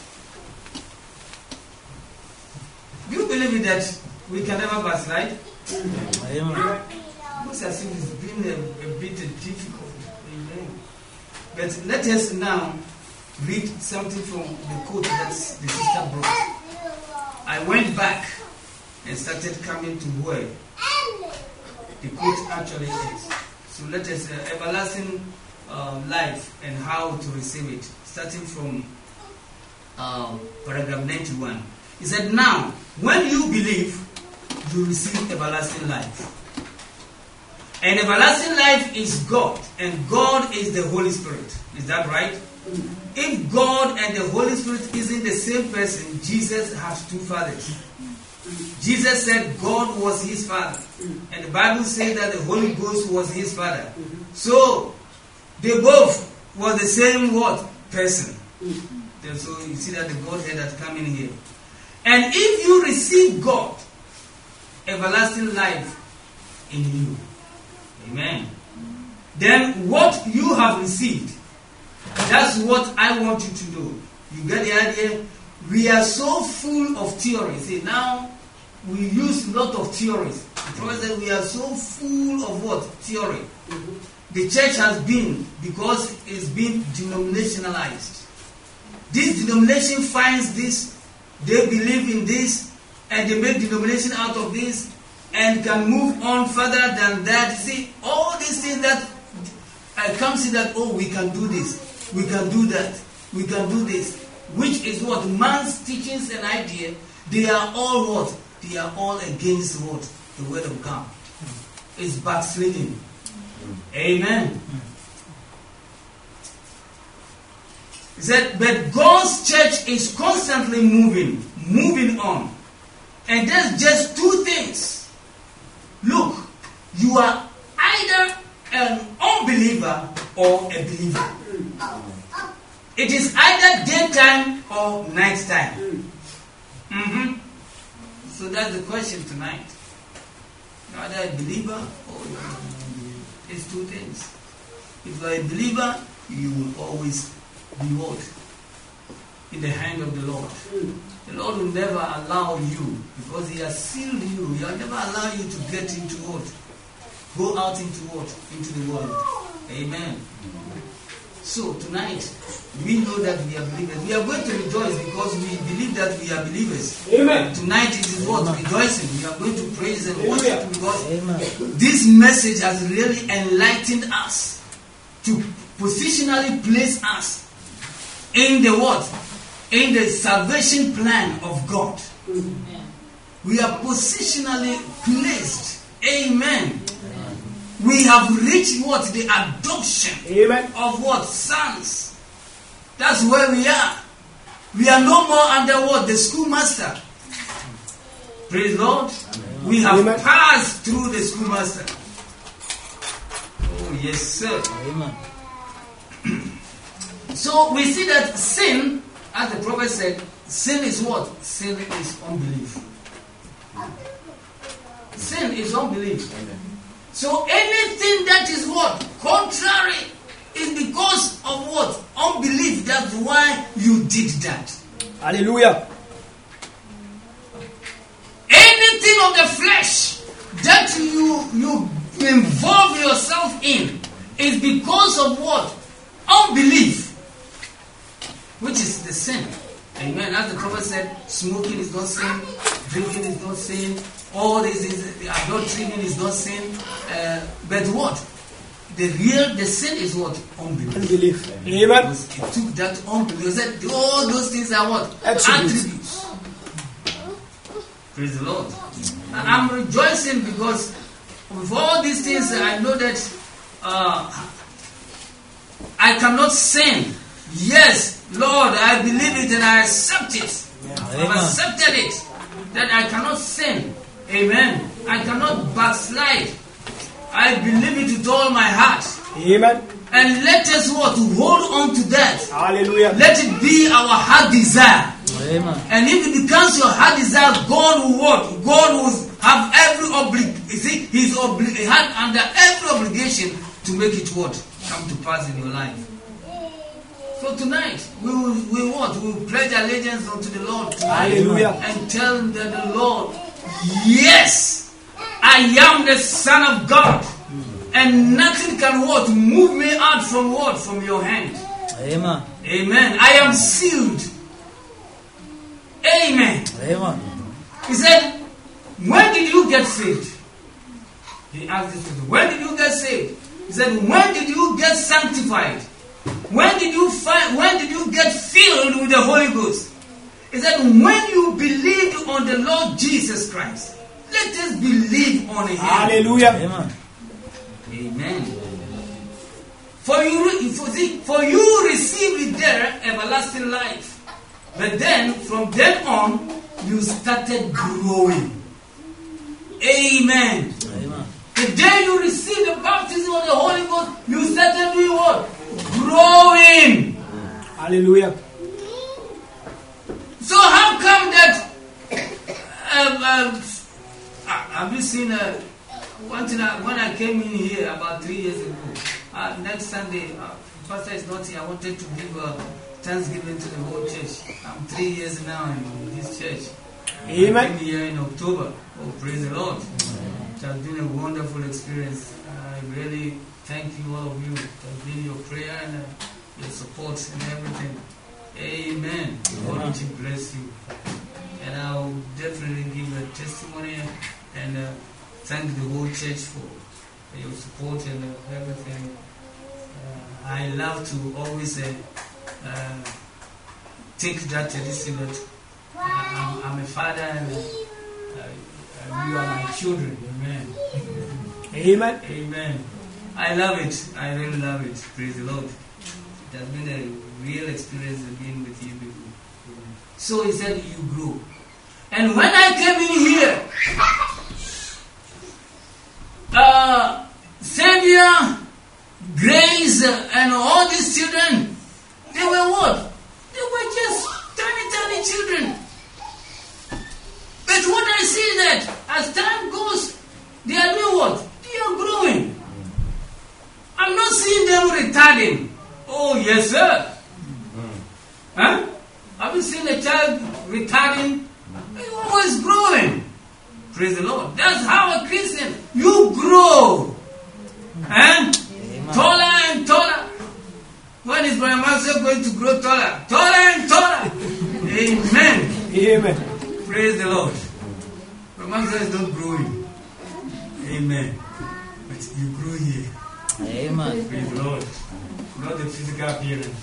Do you believe that we can never backslide? Amen. Looks as if it's been a bit difficult. Amen. But let us now read something from the quote that the sister brought. I went back and started coming to where the quote actually is. So let us everlasting life and how to receive it, starting from paragraph 91. He said, now, when you believe, you receive everlasting life. And everlasting life is God, and God is the Holy Spirit. Is that right? If God and the Holy Spirit isn't the same person, Jesus has two fathers. Jesus said God was his father, and the Bible says that the Holy Ghost was his father. So they both were the same what? Person. So you see that the Godhead has come in here. And if you receive God, everlasting life in you. Amen. Then what you have received, that's what I want you to do. You get the idea? We are so full of theories. See, now we use a lot of theories. The prophet said we are so full of what? Theory. The church has been, because it's been denominationalized. This denomination finds this, they believe in this, and they make denomination out of this, and can move on further than that. See, all these things that comes in that, oh, we can do this, we can do that, we can do this, which is what? Man's teachings and idea, they are all what? They are all against what? The word of God. It's backsliding. Amen. He said, but God's church is constantly moving on. And there's just two things. Look, you are either an unbeliever or a believer. It is either daytime or nighttime. So that's the question tonight. You are either a believer or a believer. It's two things. If you are a believer, you will always be what? In the hand of the Lord. The Lord will never allow you, because He has sealed you. He will never allow you to get into what? Go out into what? Into the world. Amen. So tonight, we know that we are believers. We are going to rejoice because we believe that we are believers. Amen. Tonight it is what? Rejoicing. We are going to praise and worship because this message has really enlightened us to positionally place us in the what? In the salvation plan of God. Amen. We are positionally placed. Amen. We have reached what? The adoption. Amen. Of what? Sons. That's where we are. We are no more under what? The schoolmaster. Praise the Lord. Amen. We have passed through the schoolmaster. Oh yes, sir. Amen. So we see that sin, as the prophet said, sin is what? Sin is unbelief. Sin is unbelief. Amen. So anything that is what? Contrary is because of what? Unbelief. That's why you did that. Hallelujah. Anything of the flesh that you involve yourself in is because of what? Unbelief. Which is the sin. Amen. As the prophet said, smoking is not sin, drinking is not sin, all this is adultery is not sin. But what? The sin is what? Unbelief. Amen. He took that unbelief. He said all those things are what? Attributes. Praise the Lord. I'm rejoicing because with all these things I know that I cannot sin. Yes, Lord, I believe it and I accept it. I've accepted it. That I cannot sin. Amen. I cannot backslide. I believe it with all my heart. Amen. And let us what? Hold on to that. Hallelujah. Let it be our heart desire. Amen. And if it becomes your heart desire, God will what? God will have every obligation. He had under every obligation to make it what? Come to pass in your life. So tonight, we will pledge allegiance unto the Lord tonight. Hallelujah. And tell that the Lord, yes, I am the Son of God. And nothing can what? Move me out from what? From your hand. Amen. Amen. I am sealed. Amen. Amen. He said, when did you get saved? He asked this question. When did you get saved? He said, when did you get sanctified? When did you get filled with the Holy Ghost? He said, when you believed on the Lord Jesus Christ. Let us believe on Him. Hallelujah. Amen. Amen. For you received there everlasting life. But then, from then on, you started growing. Amen. Amen. The day you received the baptism of the Holy Ghost, you started doing what? Growing. Hallelujah. So how come that Have you seen one thing? When I came in here about 3 years ago, next Sunday, Pastor is not here. I wanted to give Thanksgiving to the whole church. I'm 3 years now in this church. Amen. I came here in October. Oh, praise the Lord. It has been a wonderful experience. I really thank you, all of you. It has been your prayer and your support and everything. Amen. God will bless you. And I'll definitely give a testimony and thank the whole church for your support and everything. I love to always take that tradition that I'm a father and you are my children. Amen. Amen. Amen. I love it. I really love it. Praise the Lord. It has been a real experience of being with you people. So he said, you grow. And when I came in here, Savior, Grace, and all these children, they were what? They were just tiny children. But what I see is that as time goes, they are doing what? They are growing. I'm not seeing them retarding. Oh, yes, sir. Huh? Have you seen a child retarding? He's always growing. Praise the Lord. That's how a Christian, you grow. And taller and taller. When is Brother Marcel going to grow taller? Taller and taller. Amen. Amen. Praise the Lord. Brother Marcel is not growing. Amen. But you grow here. Amen. Praise the Lord. Not the physical appearance.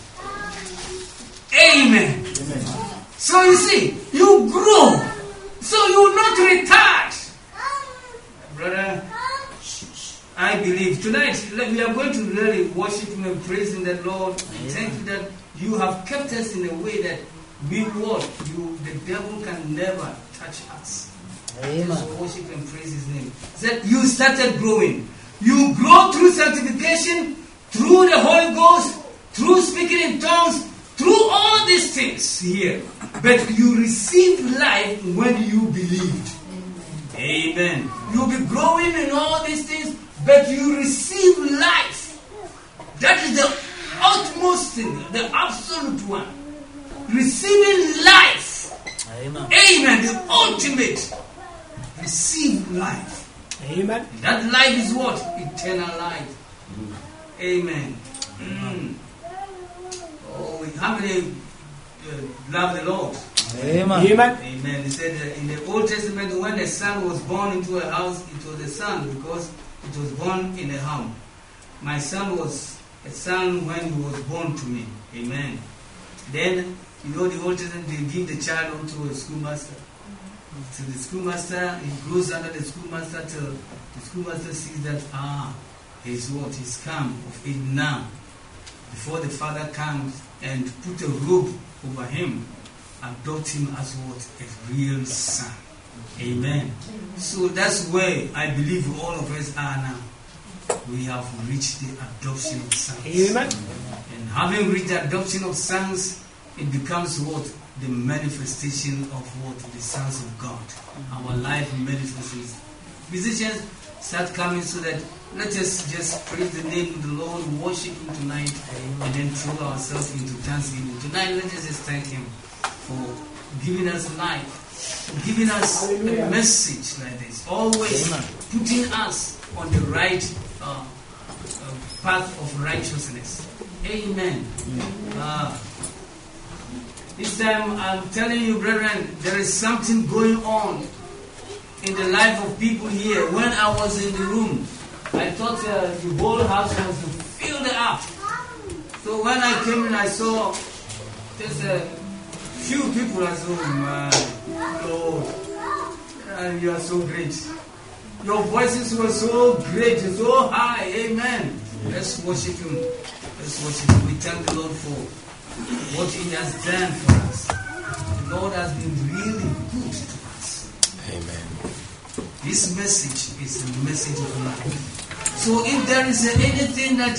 Amen. Amen. So you see, you grow. So you will not retard. Brother, I believe tonight we are going to really worship Him and praise Him, that Lord. Thank you that you have kept us in a way that we want. The devil can never touch us. Just worship and praise His name. That you started growing. You grow through sanctification, through the Holy Ghost, through speaking in tongues, through all these things here. But you received life when you believed. Amen. You'll be growing in all these things, but you receive life. That is the utmost thing, the absolute one. Receiving life. Amen. Amen. The ultimate. Receive life. Amen. That life is what? Eternal life. Amen. Oh, how many love the Lord? Amen. Amen. Amen. He said in the Old Testament, when a son was born into a house, it was a son because it was born in a home. My son was a son when he was born to me. Amen. Then, you know, the Old Testament, they give the child unto a schoolmaster. To the schoolmaster, he grows under the schoolmaster till the schoolmaster sees that, he's what? He's come of age now. Before the father comes and put a robe over him, adopt him as what? A real son. Amen. So that's where I believe all of us are now. We have reached the adoption of sons. Amen. And having reached the adoption of sons, it becomes what? The manifestation of what? The sons of God. Our life manifestations. Musicians start coming so that let us just praise the name of the Lord, worship Him tonight, and then throw ourselves into thanksgiving. Tonight, let us just thank Him for giving us life, for giving us a message like this, always putting us on the right path of righteousness. Amen. This time, I'm telling you, brethren, there is something going on in the life of people here. When I was in the room, I thought the whole house was filled up. So when I came in, I saw just a few people. I said, oh my Lord, you are so great. Your voices were so great, so high. Amen. Let's worship Him. Let's worship Him. We thank the Lord for what He has done for us. The Lord has been really good to us. Amen. This message is a message of life. So if there is anything that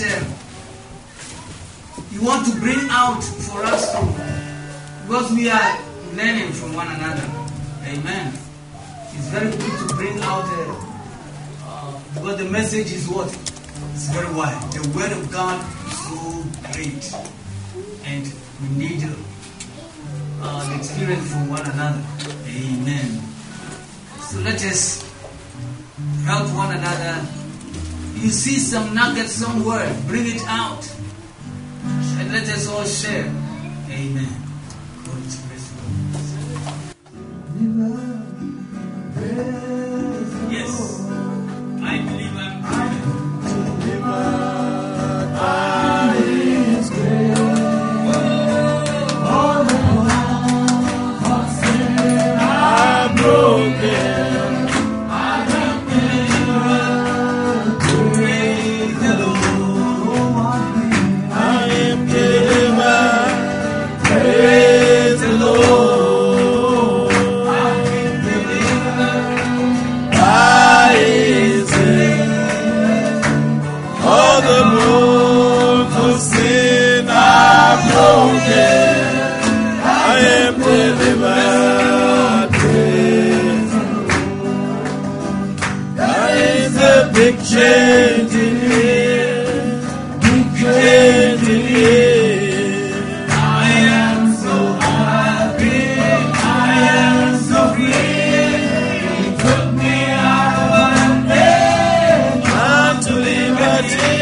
you want to bring out for us to, because we are learning from one another. Amen. It's very good to bring out because the message is what? It's very wide. The word of God is so great. And we need the experience from one another. Amen. So let us help one another. You see some nuggets somewhere, bring it out. And let us all share. Amen. God is yes. I believe I'm delivered by His grace. All the hearts are broken. I am delivered. Praise the Lord. I am delivered. Praise the Lord. I am delivered by His grace. All the bones of sin are broken. I am delivered. Praise the Lord. There is a big change in here. Big change in here. I am so happy. I am so free. He took me out of bondage unto liberty.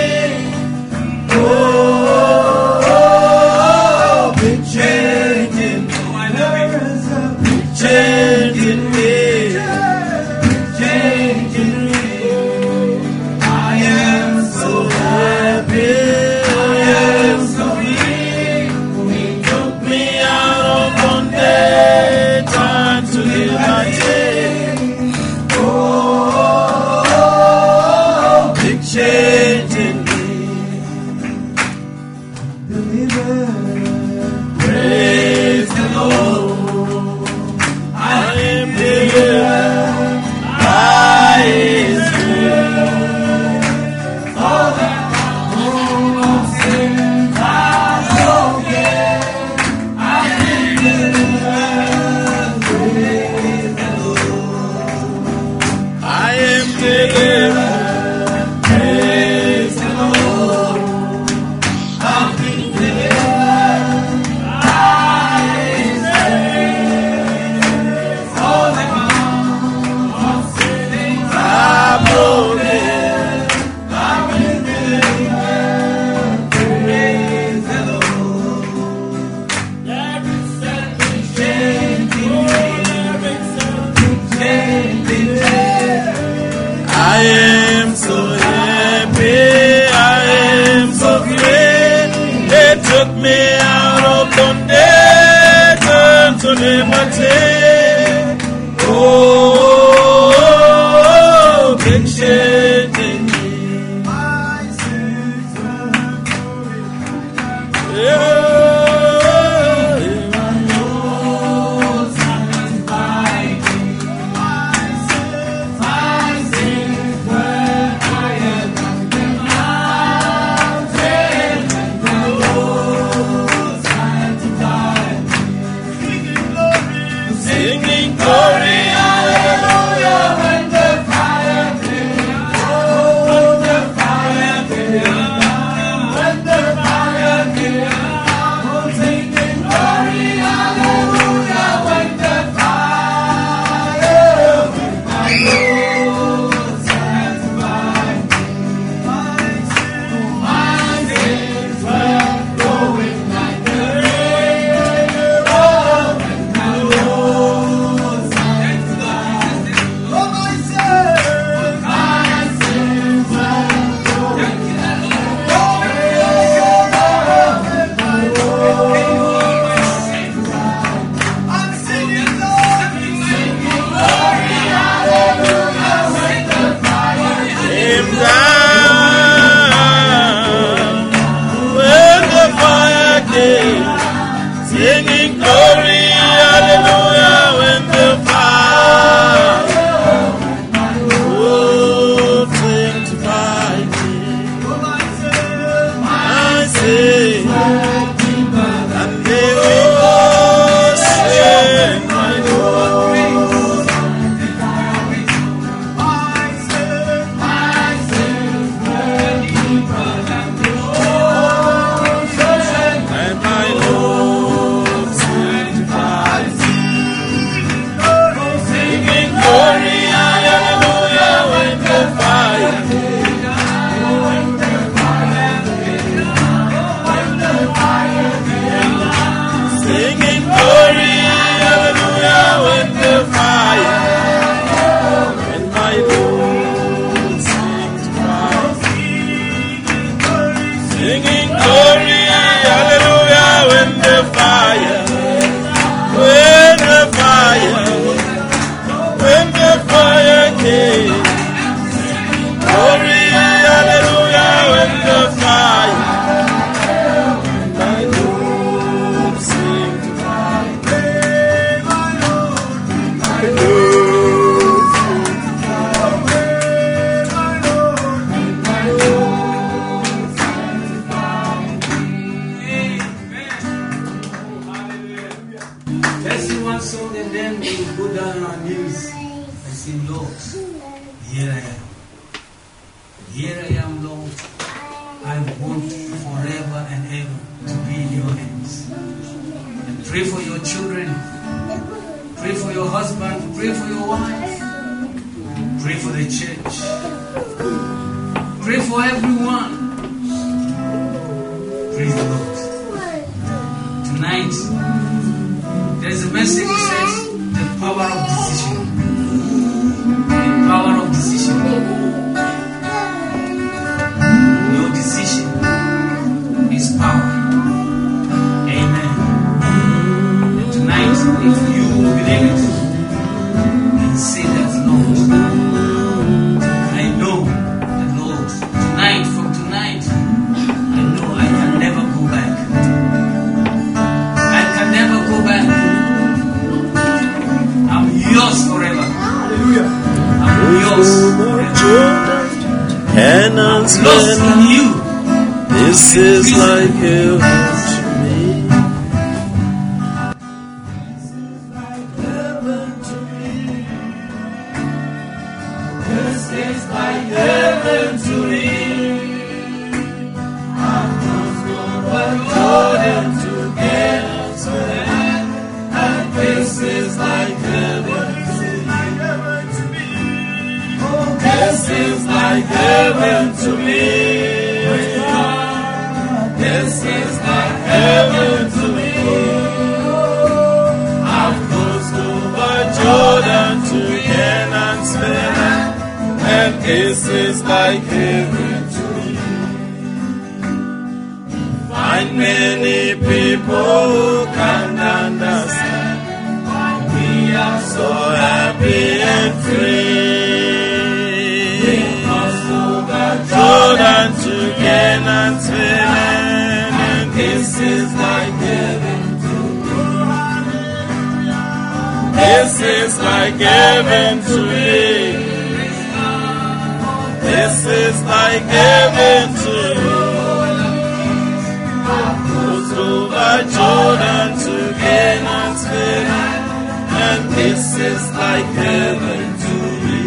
Oh, big change in me. Big change in me. Big change in me. I am so happy. I am so free. He took me out of bondage unto liberty. Oh, big change in me. Praise the Lord. I am delivered by His grace. All the bones of sin are broken. I am delivered. Praise the Lord. I am delivered. Praise the Lord. I've been delivered by His grace. All the bones of sin are broken. I've been delivered. Praise the Lord. There is something changing me. Changing me. I am so happy. I am so great. They took me out of bondage unto liberty. Oh, big change in me. Yeah. Singing glory, hallelujah, when the fire came. Oh, when the fire came. When the fire came. Oh, singing glory, hallelujah, when the fire came. My Lord sanctified me. My sins were flowing like the rain. Oh, when my Lord one song and then we will go down on our knees and say, Lord, here I am. Here I am, Lord. I want forever and ever to be in your hands. And pray for your children. Pray for your husband. Pray for your wife. Pray for the church. Pray for everyone. Praise the Lord. Tonight, there's a message that says the power of decision. The power of decision. Your decision is power. Amen. And tonight, if you believe it and say that, Lord, I know that, Lord, tonight, from tonight, I know I can never go back. I can never go back. I'm yours forever. Hallelujah. I'm yours forever. And I'm Lost in you. This is like heaven to me. This is like heaven to me. I'm Jordan together, and this is like heaven to me. This is like heaven to me. This is like heaven to me. I've crossed over Jordan to Canaan's land, and this is like heaven to me. Find many people who can understand why we are so happy and free. Jordan to Canaan's land, and this is like heaven to me. This is like heaven to me. This is like heaven to me. Goes over Jordan to Canaan's land, and this is like heaven to me.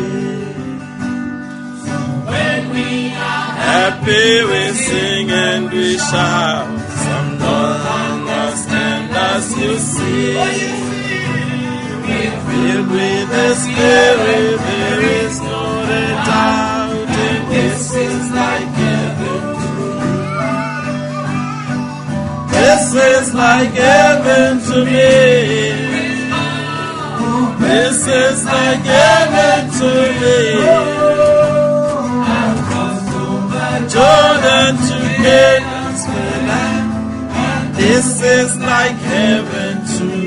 Happy we sing and we shout. Some don't understand as you see. Filled with the Spirit, there is no doubt, and this is like heaven to me. This is like heaven to me. This is like heaven to me. Jordan to Canaan's land, this is like heaven to me.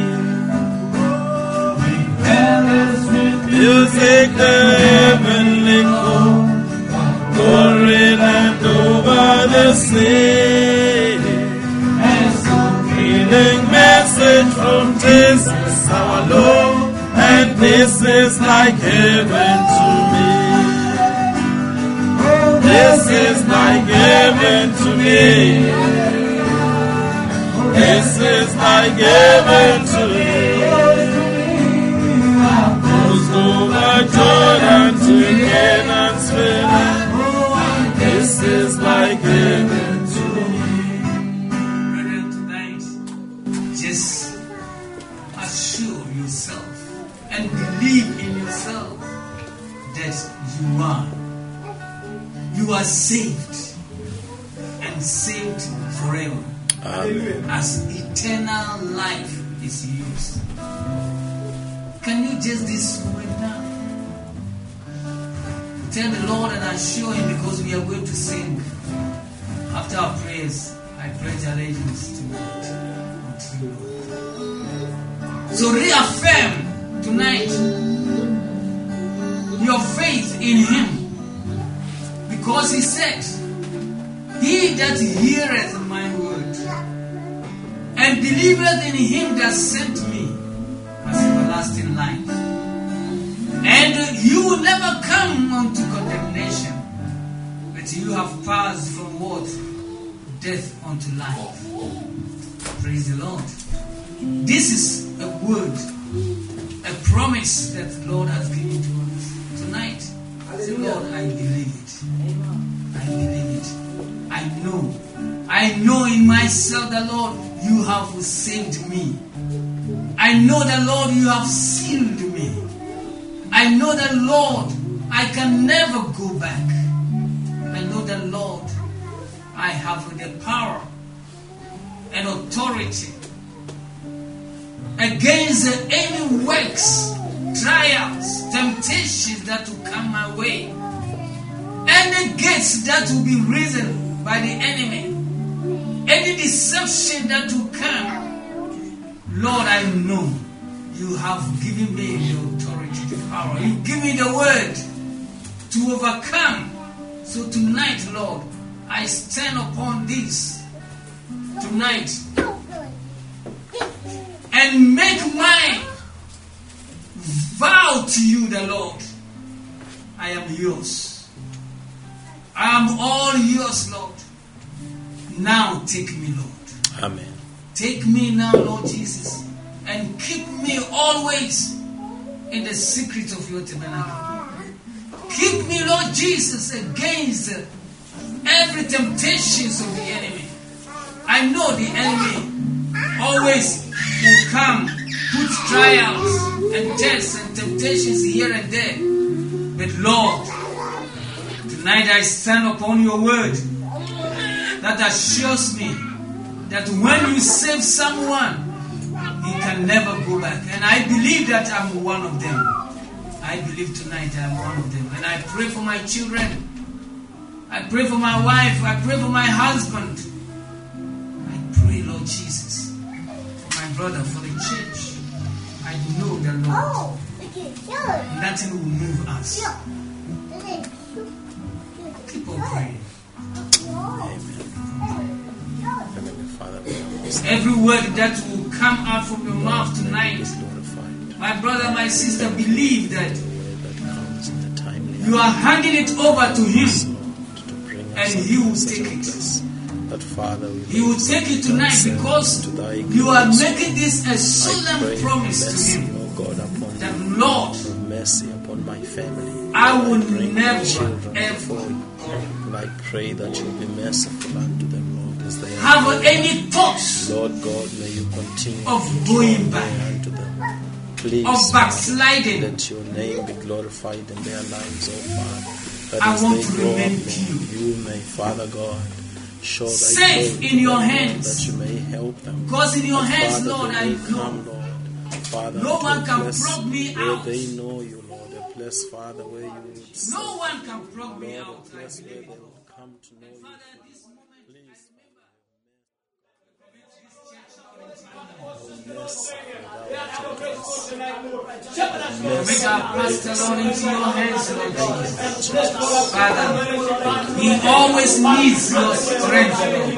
Music the heavenly chord, pouring and over the sea. Healing message from Jesus our Lord, and this is like heaven to me. This is like heaven to me. This is like heaven to me. Goes over Jordan to Canaan's land. This is like heaven to me. Brethren, tonight, just assure yourself and believe in yourself that you are saved and saved forever. Amen. As eternal life is yours. Can you just this right now? Tell the Lord and assure Him, because we are going to sing. After our prayers, I pledge allegiance to God. Unto you, Lord. So reaffirm tonight your faith in Him. Because He said, he that heareth my word and believeth in Him that sent me has everlasting life. And you will never come unto condemnation, but you have passed from what? Death unto life. Praise the Lord. This is a word, a promise that the Lord has given to us tonight. Say, Lord, I believe it. I believe it. I know in myself that, Lord, you have saved me. I know that, Lord, you have sealed me. I know that, Lord, I can never go back. I know that, Lord, I have the power and authority against any works, trials, temptations that will come my way, any gates that will be risen by the enemy, any deception that will come. Lord, I know you have given me the authority, the power. You give me the word to overcome. So tonight, Lord, I stand upon this tonight and make my vow to you, the Lord. I am yours. I am all yours, Lord. Now take me, Lord. Amen. Take me now, Lord Jesus, and keep me always in the secret of your tabernacle. Keep me, Lord Jesus, against every temptations of the enemy. I know the enemy always will come, put trials and tests and temptations here and there. But Lord, tonight I stand upon your word that assures me that when you save someone, he can never go back. And I believe that I'm one of them. I believe tonight I'm one of them. And I pray for my children. I pray for my wife. I pray for my husband. I pray, Lord Jesus, for my brother, for the church. I know the Lord. Nothing will move us. Keep on praying. Every word that will come out from your mouth tonight, my brother, my sister, believe that you are handing it over to him and he will take it. He will take it tonight because you are making this a solemn promise to him that, Lord, I will never ever I pray that you will be merciful unto them, Lord, as they have any thoughts, Lord God, may you continue of going back, unto them. Please, of backsliding. Let your name be glorified in their lives, oh Father. That I as want they to grow remain up, pure. Lord, you may, Father God, show thy Safe glory in your to them, hands. that you may help them. Because in your That, hands, Father, Lord, they I may know come, Lord. Father, no to one a can place pluck me where out. they know you, Lord, a place, Father, where you would No one can pluck me Lord, out. a place I where believe they it, Lord. will come to know you. Father, at this moment, Please, commit our pastor, Lord, into your hands, Lord Jesus. Father, he always needs your strength, Lord.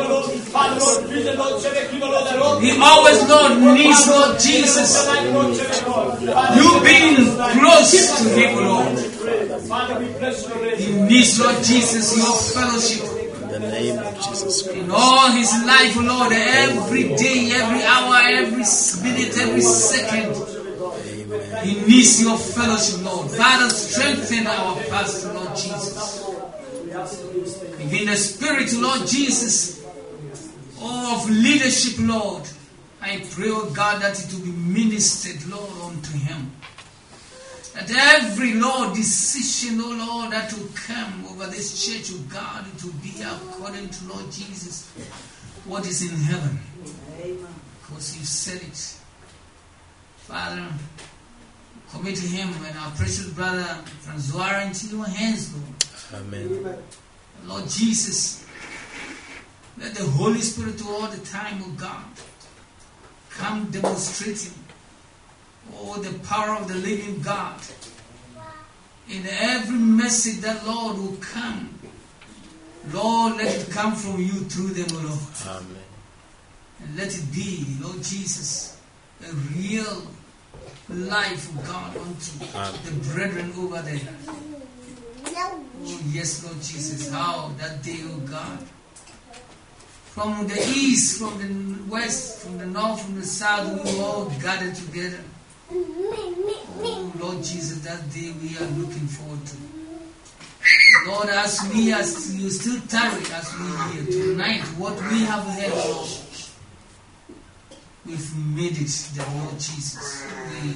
He always, Lord, needs, Lord Jesus, you being close to him, Lord. He needs, Lord Jesus, your fellowship. in the name of Jesus Christ. In all his life, Lord, every day, every hour, every minute, every second, Amen. he needs your fellowship, Lord. Father, strengthen our pastor, Lord Jesus. In the spirit, Lord Jesus, of leadership, Lord, I pray, oh God, that it will be ministered, Lord, unto him. That every, Lord, decision, oh Lord, that will come over this church, oh God, it will be according to, Lord Jesus, what is in heaven. Because you said it. Father, commit him and our precious brother Francois into your hands, Lord. Amen. Lord Jesus, let the Holy Spirit all the time, oh God, come demonstrating the power of the living God in every message that, Lord, will come. Lord, let it come from you through them, oh Lord. Amen. And let it be, Lord Jesus, a real life of God unto the brethren over there. Oh yes, Lord Jesus, how that day, oh God, from the east, from the west, from the north, from the south, we will all gather together. Oh, Lord Jesus, that day we are looking forward to. Lord, as you still tarry, as we hear tonight, what we have heard, Lord, we've made it, the Lord Jesus. We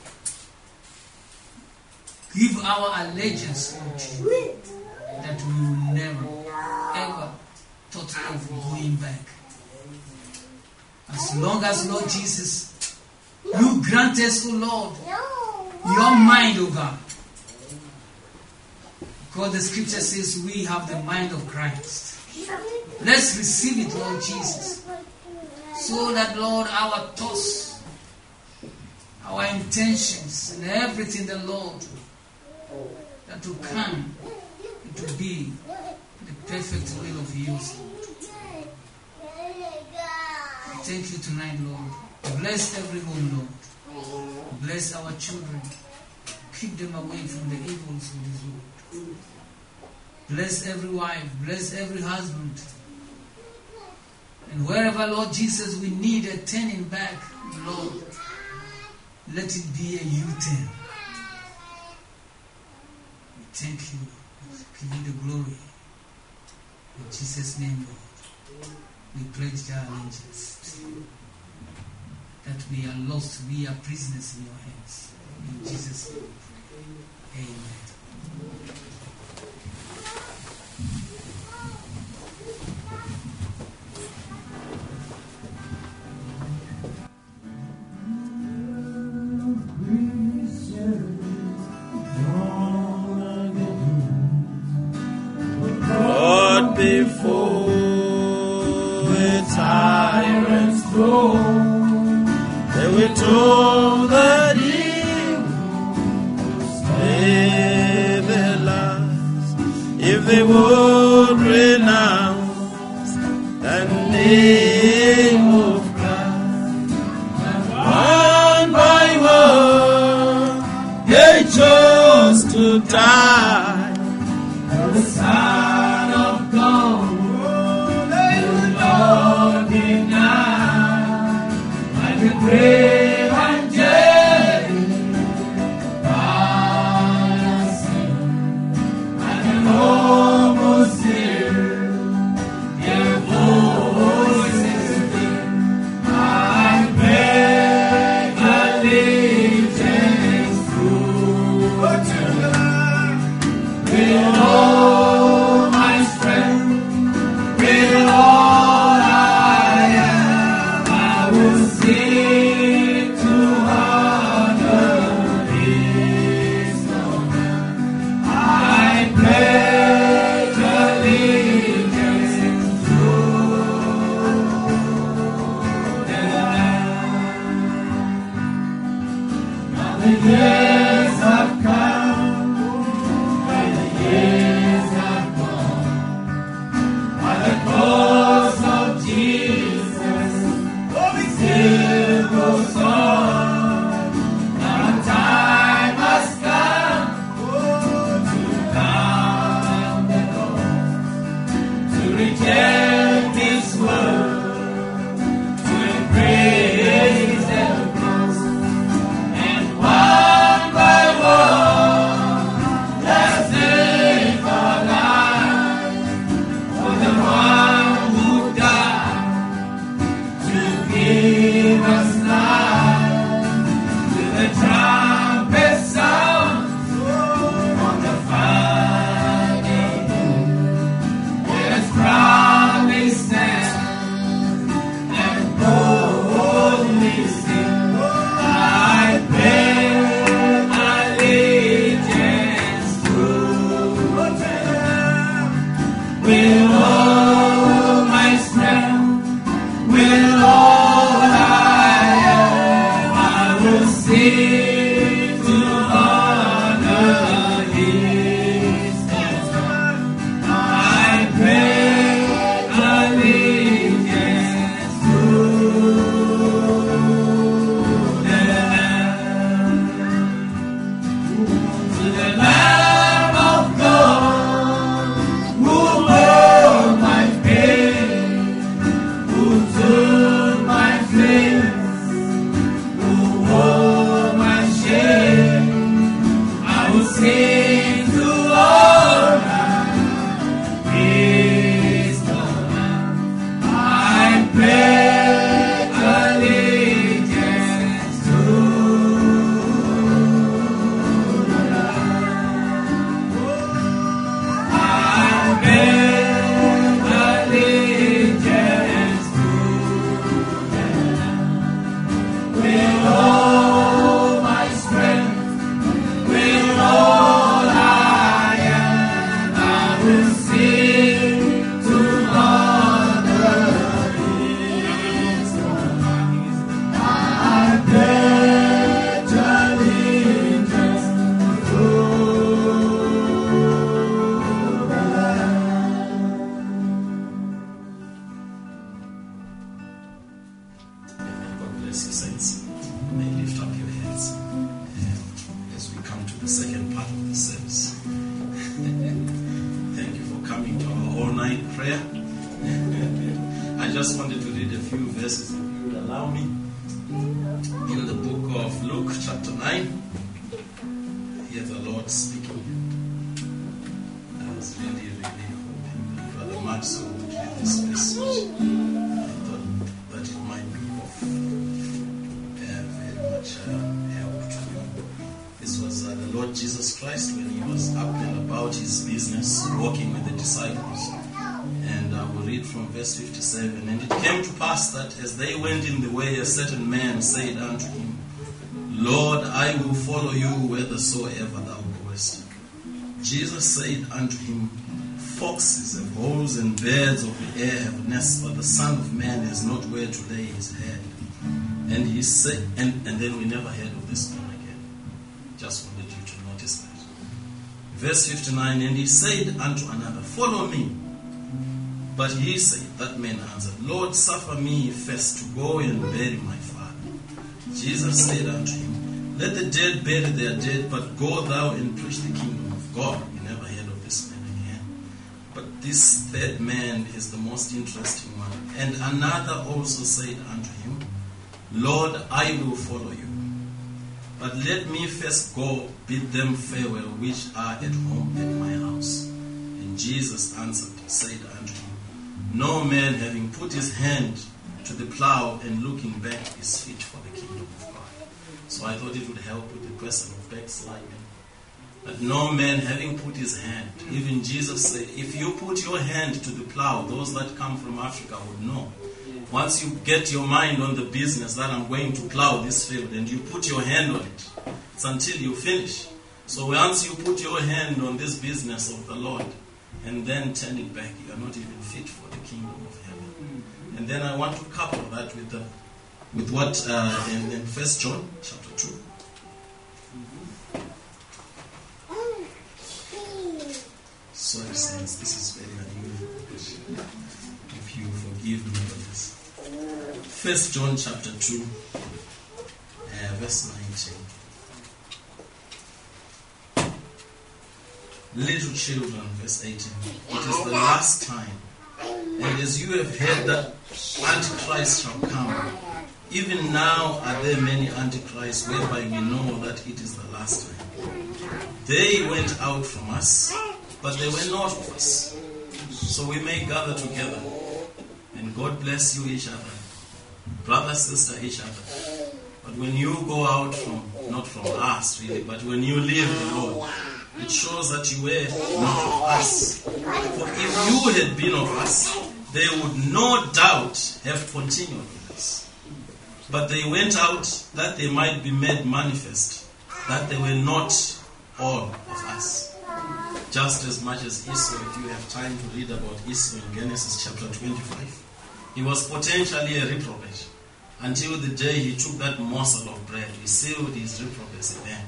give our allegiance to you, that we will never, ever thought of going back. As long as, Lord Jesus, you grant us, O Lord, your mind, O God. Because the scripture says we have the mind of Christ. Let's receive it, Lord Jesus. So that, Lord, our thoughts, our intentions, and everything, the Lord, that will come, it will be the perfect will of yours, Lord. Thank you tonight, Lord. Bless every home, Lord. Bless our children. Keep them away from the evils of this world. Bless every wife. Bless every husband. And wherever, Lord Jesus, we need a turning back, Lord, let it be a U-turn. We thank you. We give you the glory. In Jesus' name, Lord, we pledge our allegiance. That we are lost, we are prisoners in your hands. In Jesus' name, amen. Before the tyrant's throne, they were told that he would spare their lives if they would renounce the name of Christ. And one by one, they chose to die for the Son of God. They would not deny, like the grave and dead, by sin, I can almost hear their voices sing. I beg allegiance to the Lamb with all my strength, with all I am, I will seek to honor His name. I pledge allegiance to the Lamb. Now the years have come, and the years have gone, by the cross of Jesus, still goes on. Now the time has come to count the cost, to reject this world, to embrace the cross, and one by one, let's live our lives for the one who died to give us life. Till the trumpet sounds on the final day, let us proudly stand and boldly sing. I pledge allegiance to the Lamb with all my strength, with all I am, I will sing. just wanted to read a few verses, if you would allow me. In the book of Luke, chapter 9, hear the Lord speaking. I was really hoping that Brother Matsu would read this passage. I thought that it might be of very much help to you. This was the Lord Jesus Christ when he was up and about his business, walking with the disciples. And I will read from verse 57. And it came to pass that as they went in the way, a certain man said unto him, Lord, I will follow you whithersoever thou goest. Jesus said unto him, Foxes have holes and birds of the air have nests, but the Son of Man has not where to lay his head. And he said, and then we never heard of this man again. Just wanted you to notice that. Verse 59, and he said unto another, Follow me. But he said, that man answered, Lord, suffer me first to go and bury my father. Jesus said unto him, Let the dead bury their dead, but go thou and preach the kingdom of God. We never heard of this man again. But this third man is the most interesting one. And another also said unto him, Lord, I will follow you. But let me first go bid them farewell which are at home at my house. And Jesus answered, said unto him, No man having put his hand to the plow and looking back is fit for the kingdom of God. So I thought it would help with the question of backsliding. That no man having put his hand, even Jesus said, if you put your hand to the plow, those that come from Africa would know. Once you get your mind on the business that I'm going to plow this field and you put your hand on it, it's until you finish. So once you put your hand on this business of the Lord and then turn it back, you are not even fit for the kingdom of heaven. And then I want to couple that with what in 1 John chapter 2. Sorry, saints, this is very unusual. If you forgive me for this. 1 John chapter 2, verse 19. Little children, verse 18. It is the last time. And as you have heard that Antichrist shall come, even now are there many Antichrists, whereby we know that it is the last time. They went out from us, but they were not of us. So we may gather together. And God bless you each other. Brother, sister, each other. But when you go out not from us really, but when you leave the Lord, it shows that you were not of us. For if you had been of us, they would no doubt have continued with us. But they went out that they might be made manifest, that they were not all of us. Just as much as Esau, if you have time to read about Esau in Genesis chapter 25, he was potentially a reprobate until the day he took that morsel of bread. He sealed his reprobacy then.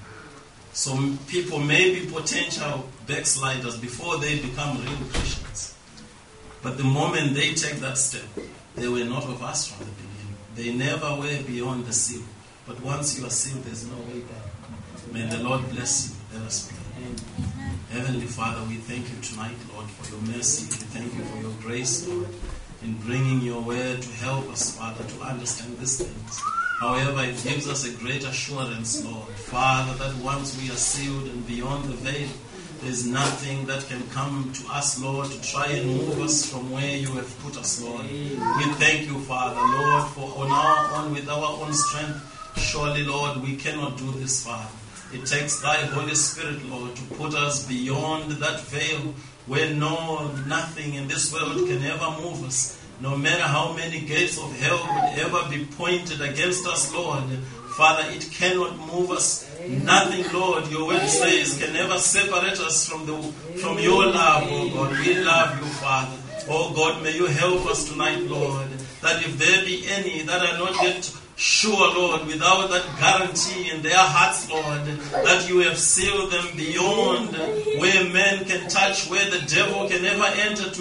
So people may be potential backsliders before they become real Christians. But the moment they take that step, they were not of us from the beginning. They never were beyond the seal. But once you are sealed, there's no way back. May the Lord bless you. Let us pray. Heavenly Father, we thank you tonight, Lord, for your mercy. We thank you for your grace, Lord, in bringing your word to help us, Father, to understand these things. However, it gives us a great assurance, Lord, Father, that once we are sealed and beyond the veil, there's nothing that can come to us, Lord, to try and move us from where you have put us, Lord. We thank you, Father, Lord, for on our own, with our own strength, surely, Lord, we cannot do this, Father. It takes thy Holy Spirit, Lord, to put us beyond that veil where nothing in this world can ever move us. No matter how many gates of hell would ever be pointed against us, Lord, Father, it cannot move us. Nothing, Lord, your word says, can ever separate us from your love, oh God. We love you, Father. Oh God, may you help us tonight, Lord, that if there be any that are not yet sure, Lord, without that guarantee in their hearts, Lord, that you have sealed them beyond where men can touch, where the devil can never enter to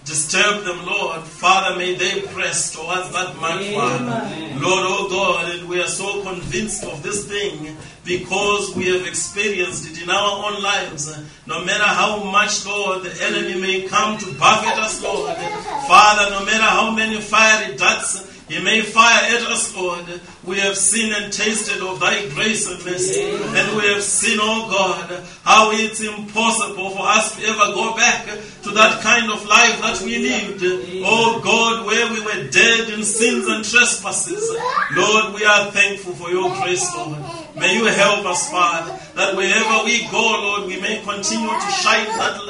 disturb them, Lord. Father, may they press towards that mark, Father. Lord, oh God, and we are so convinced of this thing because we have experienced it in our own lives. No matter how much, Lord, the enemy may come to buffet us, Lord. Father, no matter how many fiery darts He may fire at us, Lord. We have seen and tasted of Thy grace and mercy. And we have seen, oh God, how it's impossible for us to ever go back to that kind of life that we lived. Oh God, where we were dead in sins and trespasses. Lord, we are thankful for Your grace, Lord. May You help us, Father, that wherever we go, Lord, we may continue to shine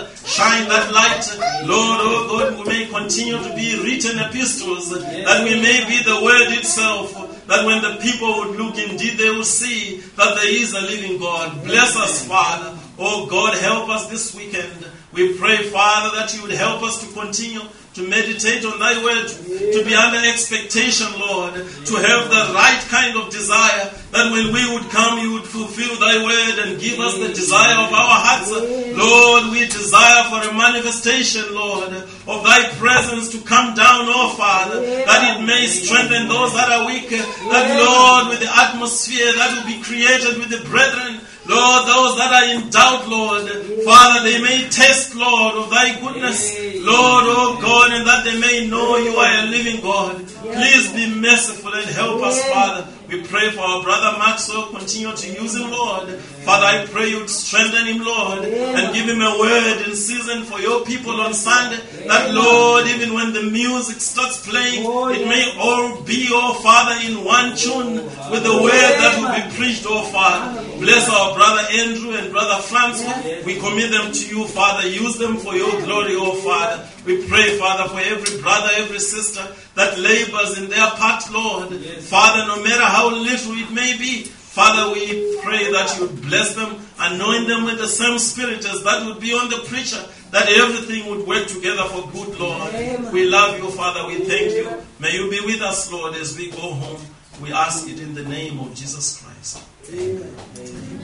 that light. Lord, oh God, we may continue to be written epistles, that we may be the Word itself, that when the people would look, indeed they will see that there is a living God. Bless us, Father. Oh God, help us this weekend. We pray, Father, that You would help us to continue to meditate on Thy word, to be under expectation, Lord, to have the right kind of desire, that when we would come, You would fulfill Thy word and give us the desire of our hearts. Lord, we desire for a manifestation, Lord, of Thy presence to come down, oh Father, that it may strengthen those that are weak, that, Lord, with the atmosphere that will be created with the brethren, Lord, those that are in doubt, Lord, Father, they may taste, Lord, of Thy goodness, Lord, oh God, and that they may know You are a living God. Please be merciful and help us, Father. We pray for our brother Maxwell. Continue to use him, Lord. Father, I pray You'd strengthen him, Lord, and give him a word in season for Your people on Sunday. That, Lord, even when the music starts playing, it may all be, oh Father, in one tune with the word that will be preached, oh Father. Bless our brother Andrew and brother Francois. We commit them to You, Father. Use them for Your glory, oh Father. We pray, Father, for every brother, every sister that labors in their part, Lord. Father, no matter how little it may be, Father, we pray that You would bless them, anoint them with the same Spirit as that would be on the preacher, that everything would work together for good, Lord. We love You, Father. We thank You. May You be with us, Lord, as we go home. We ask it in the name of Jesus Christ. Amen. Amen.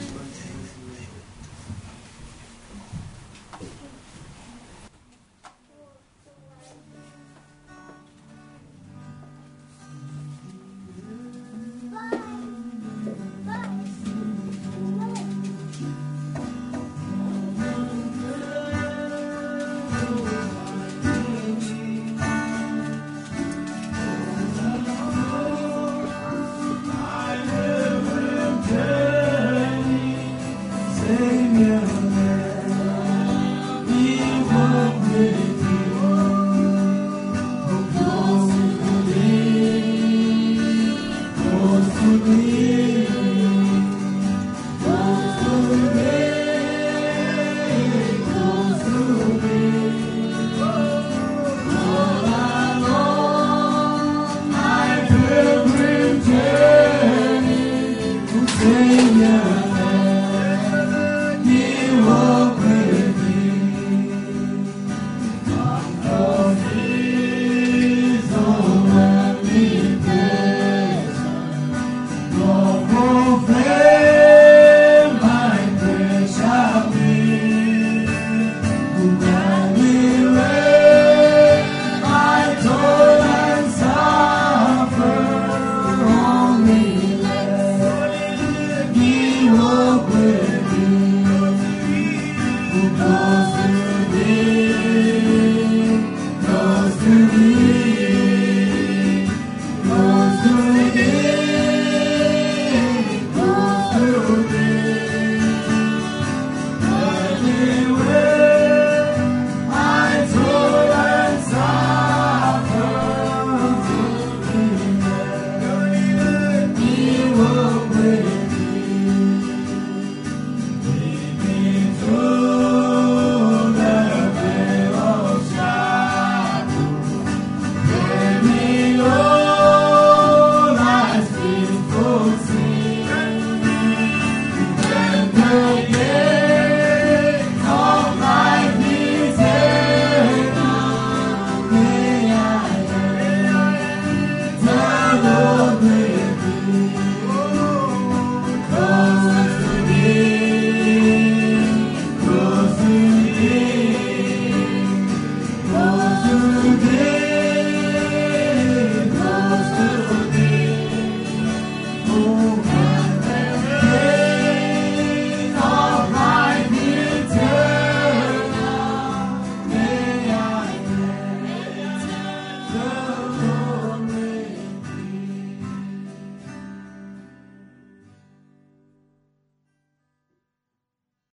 Lord,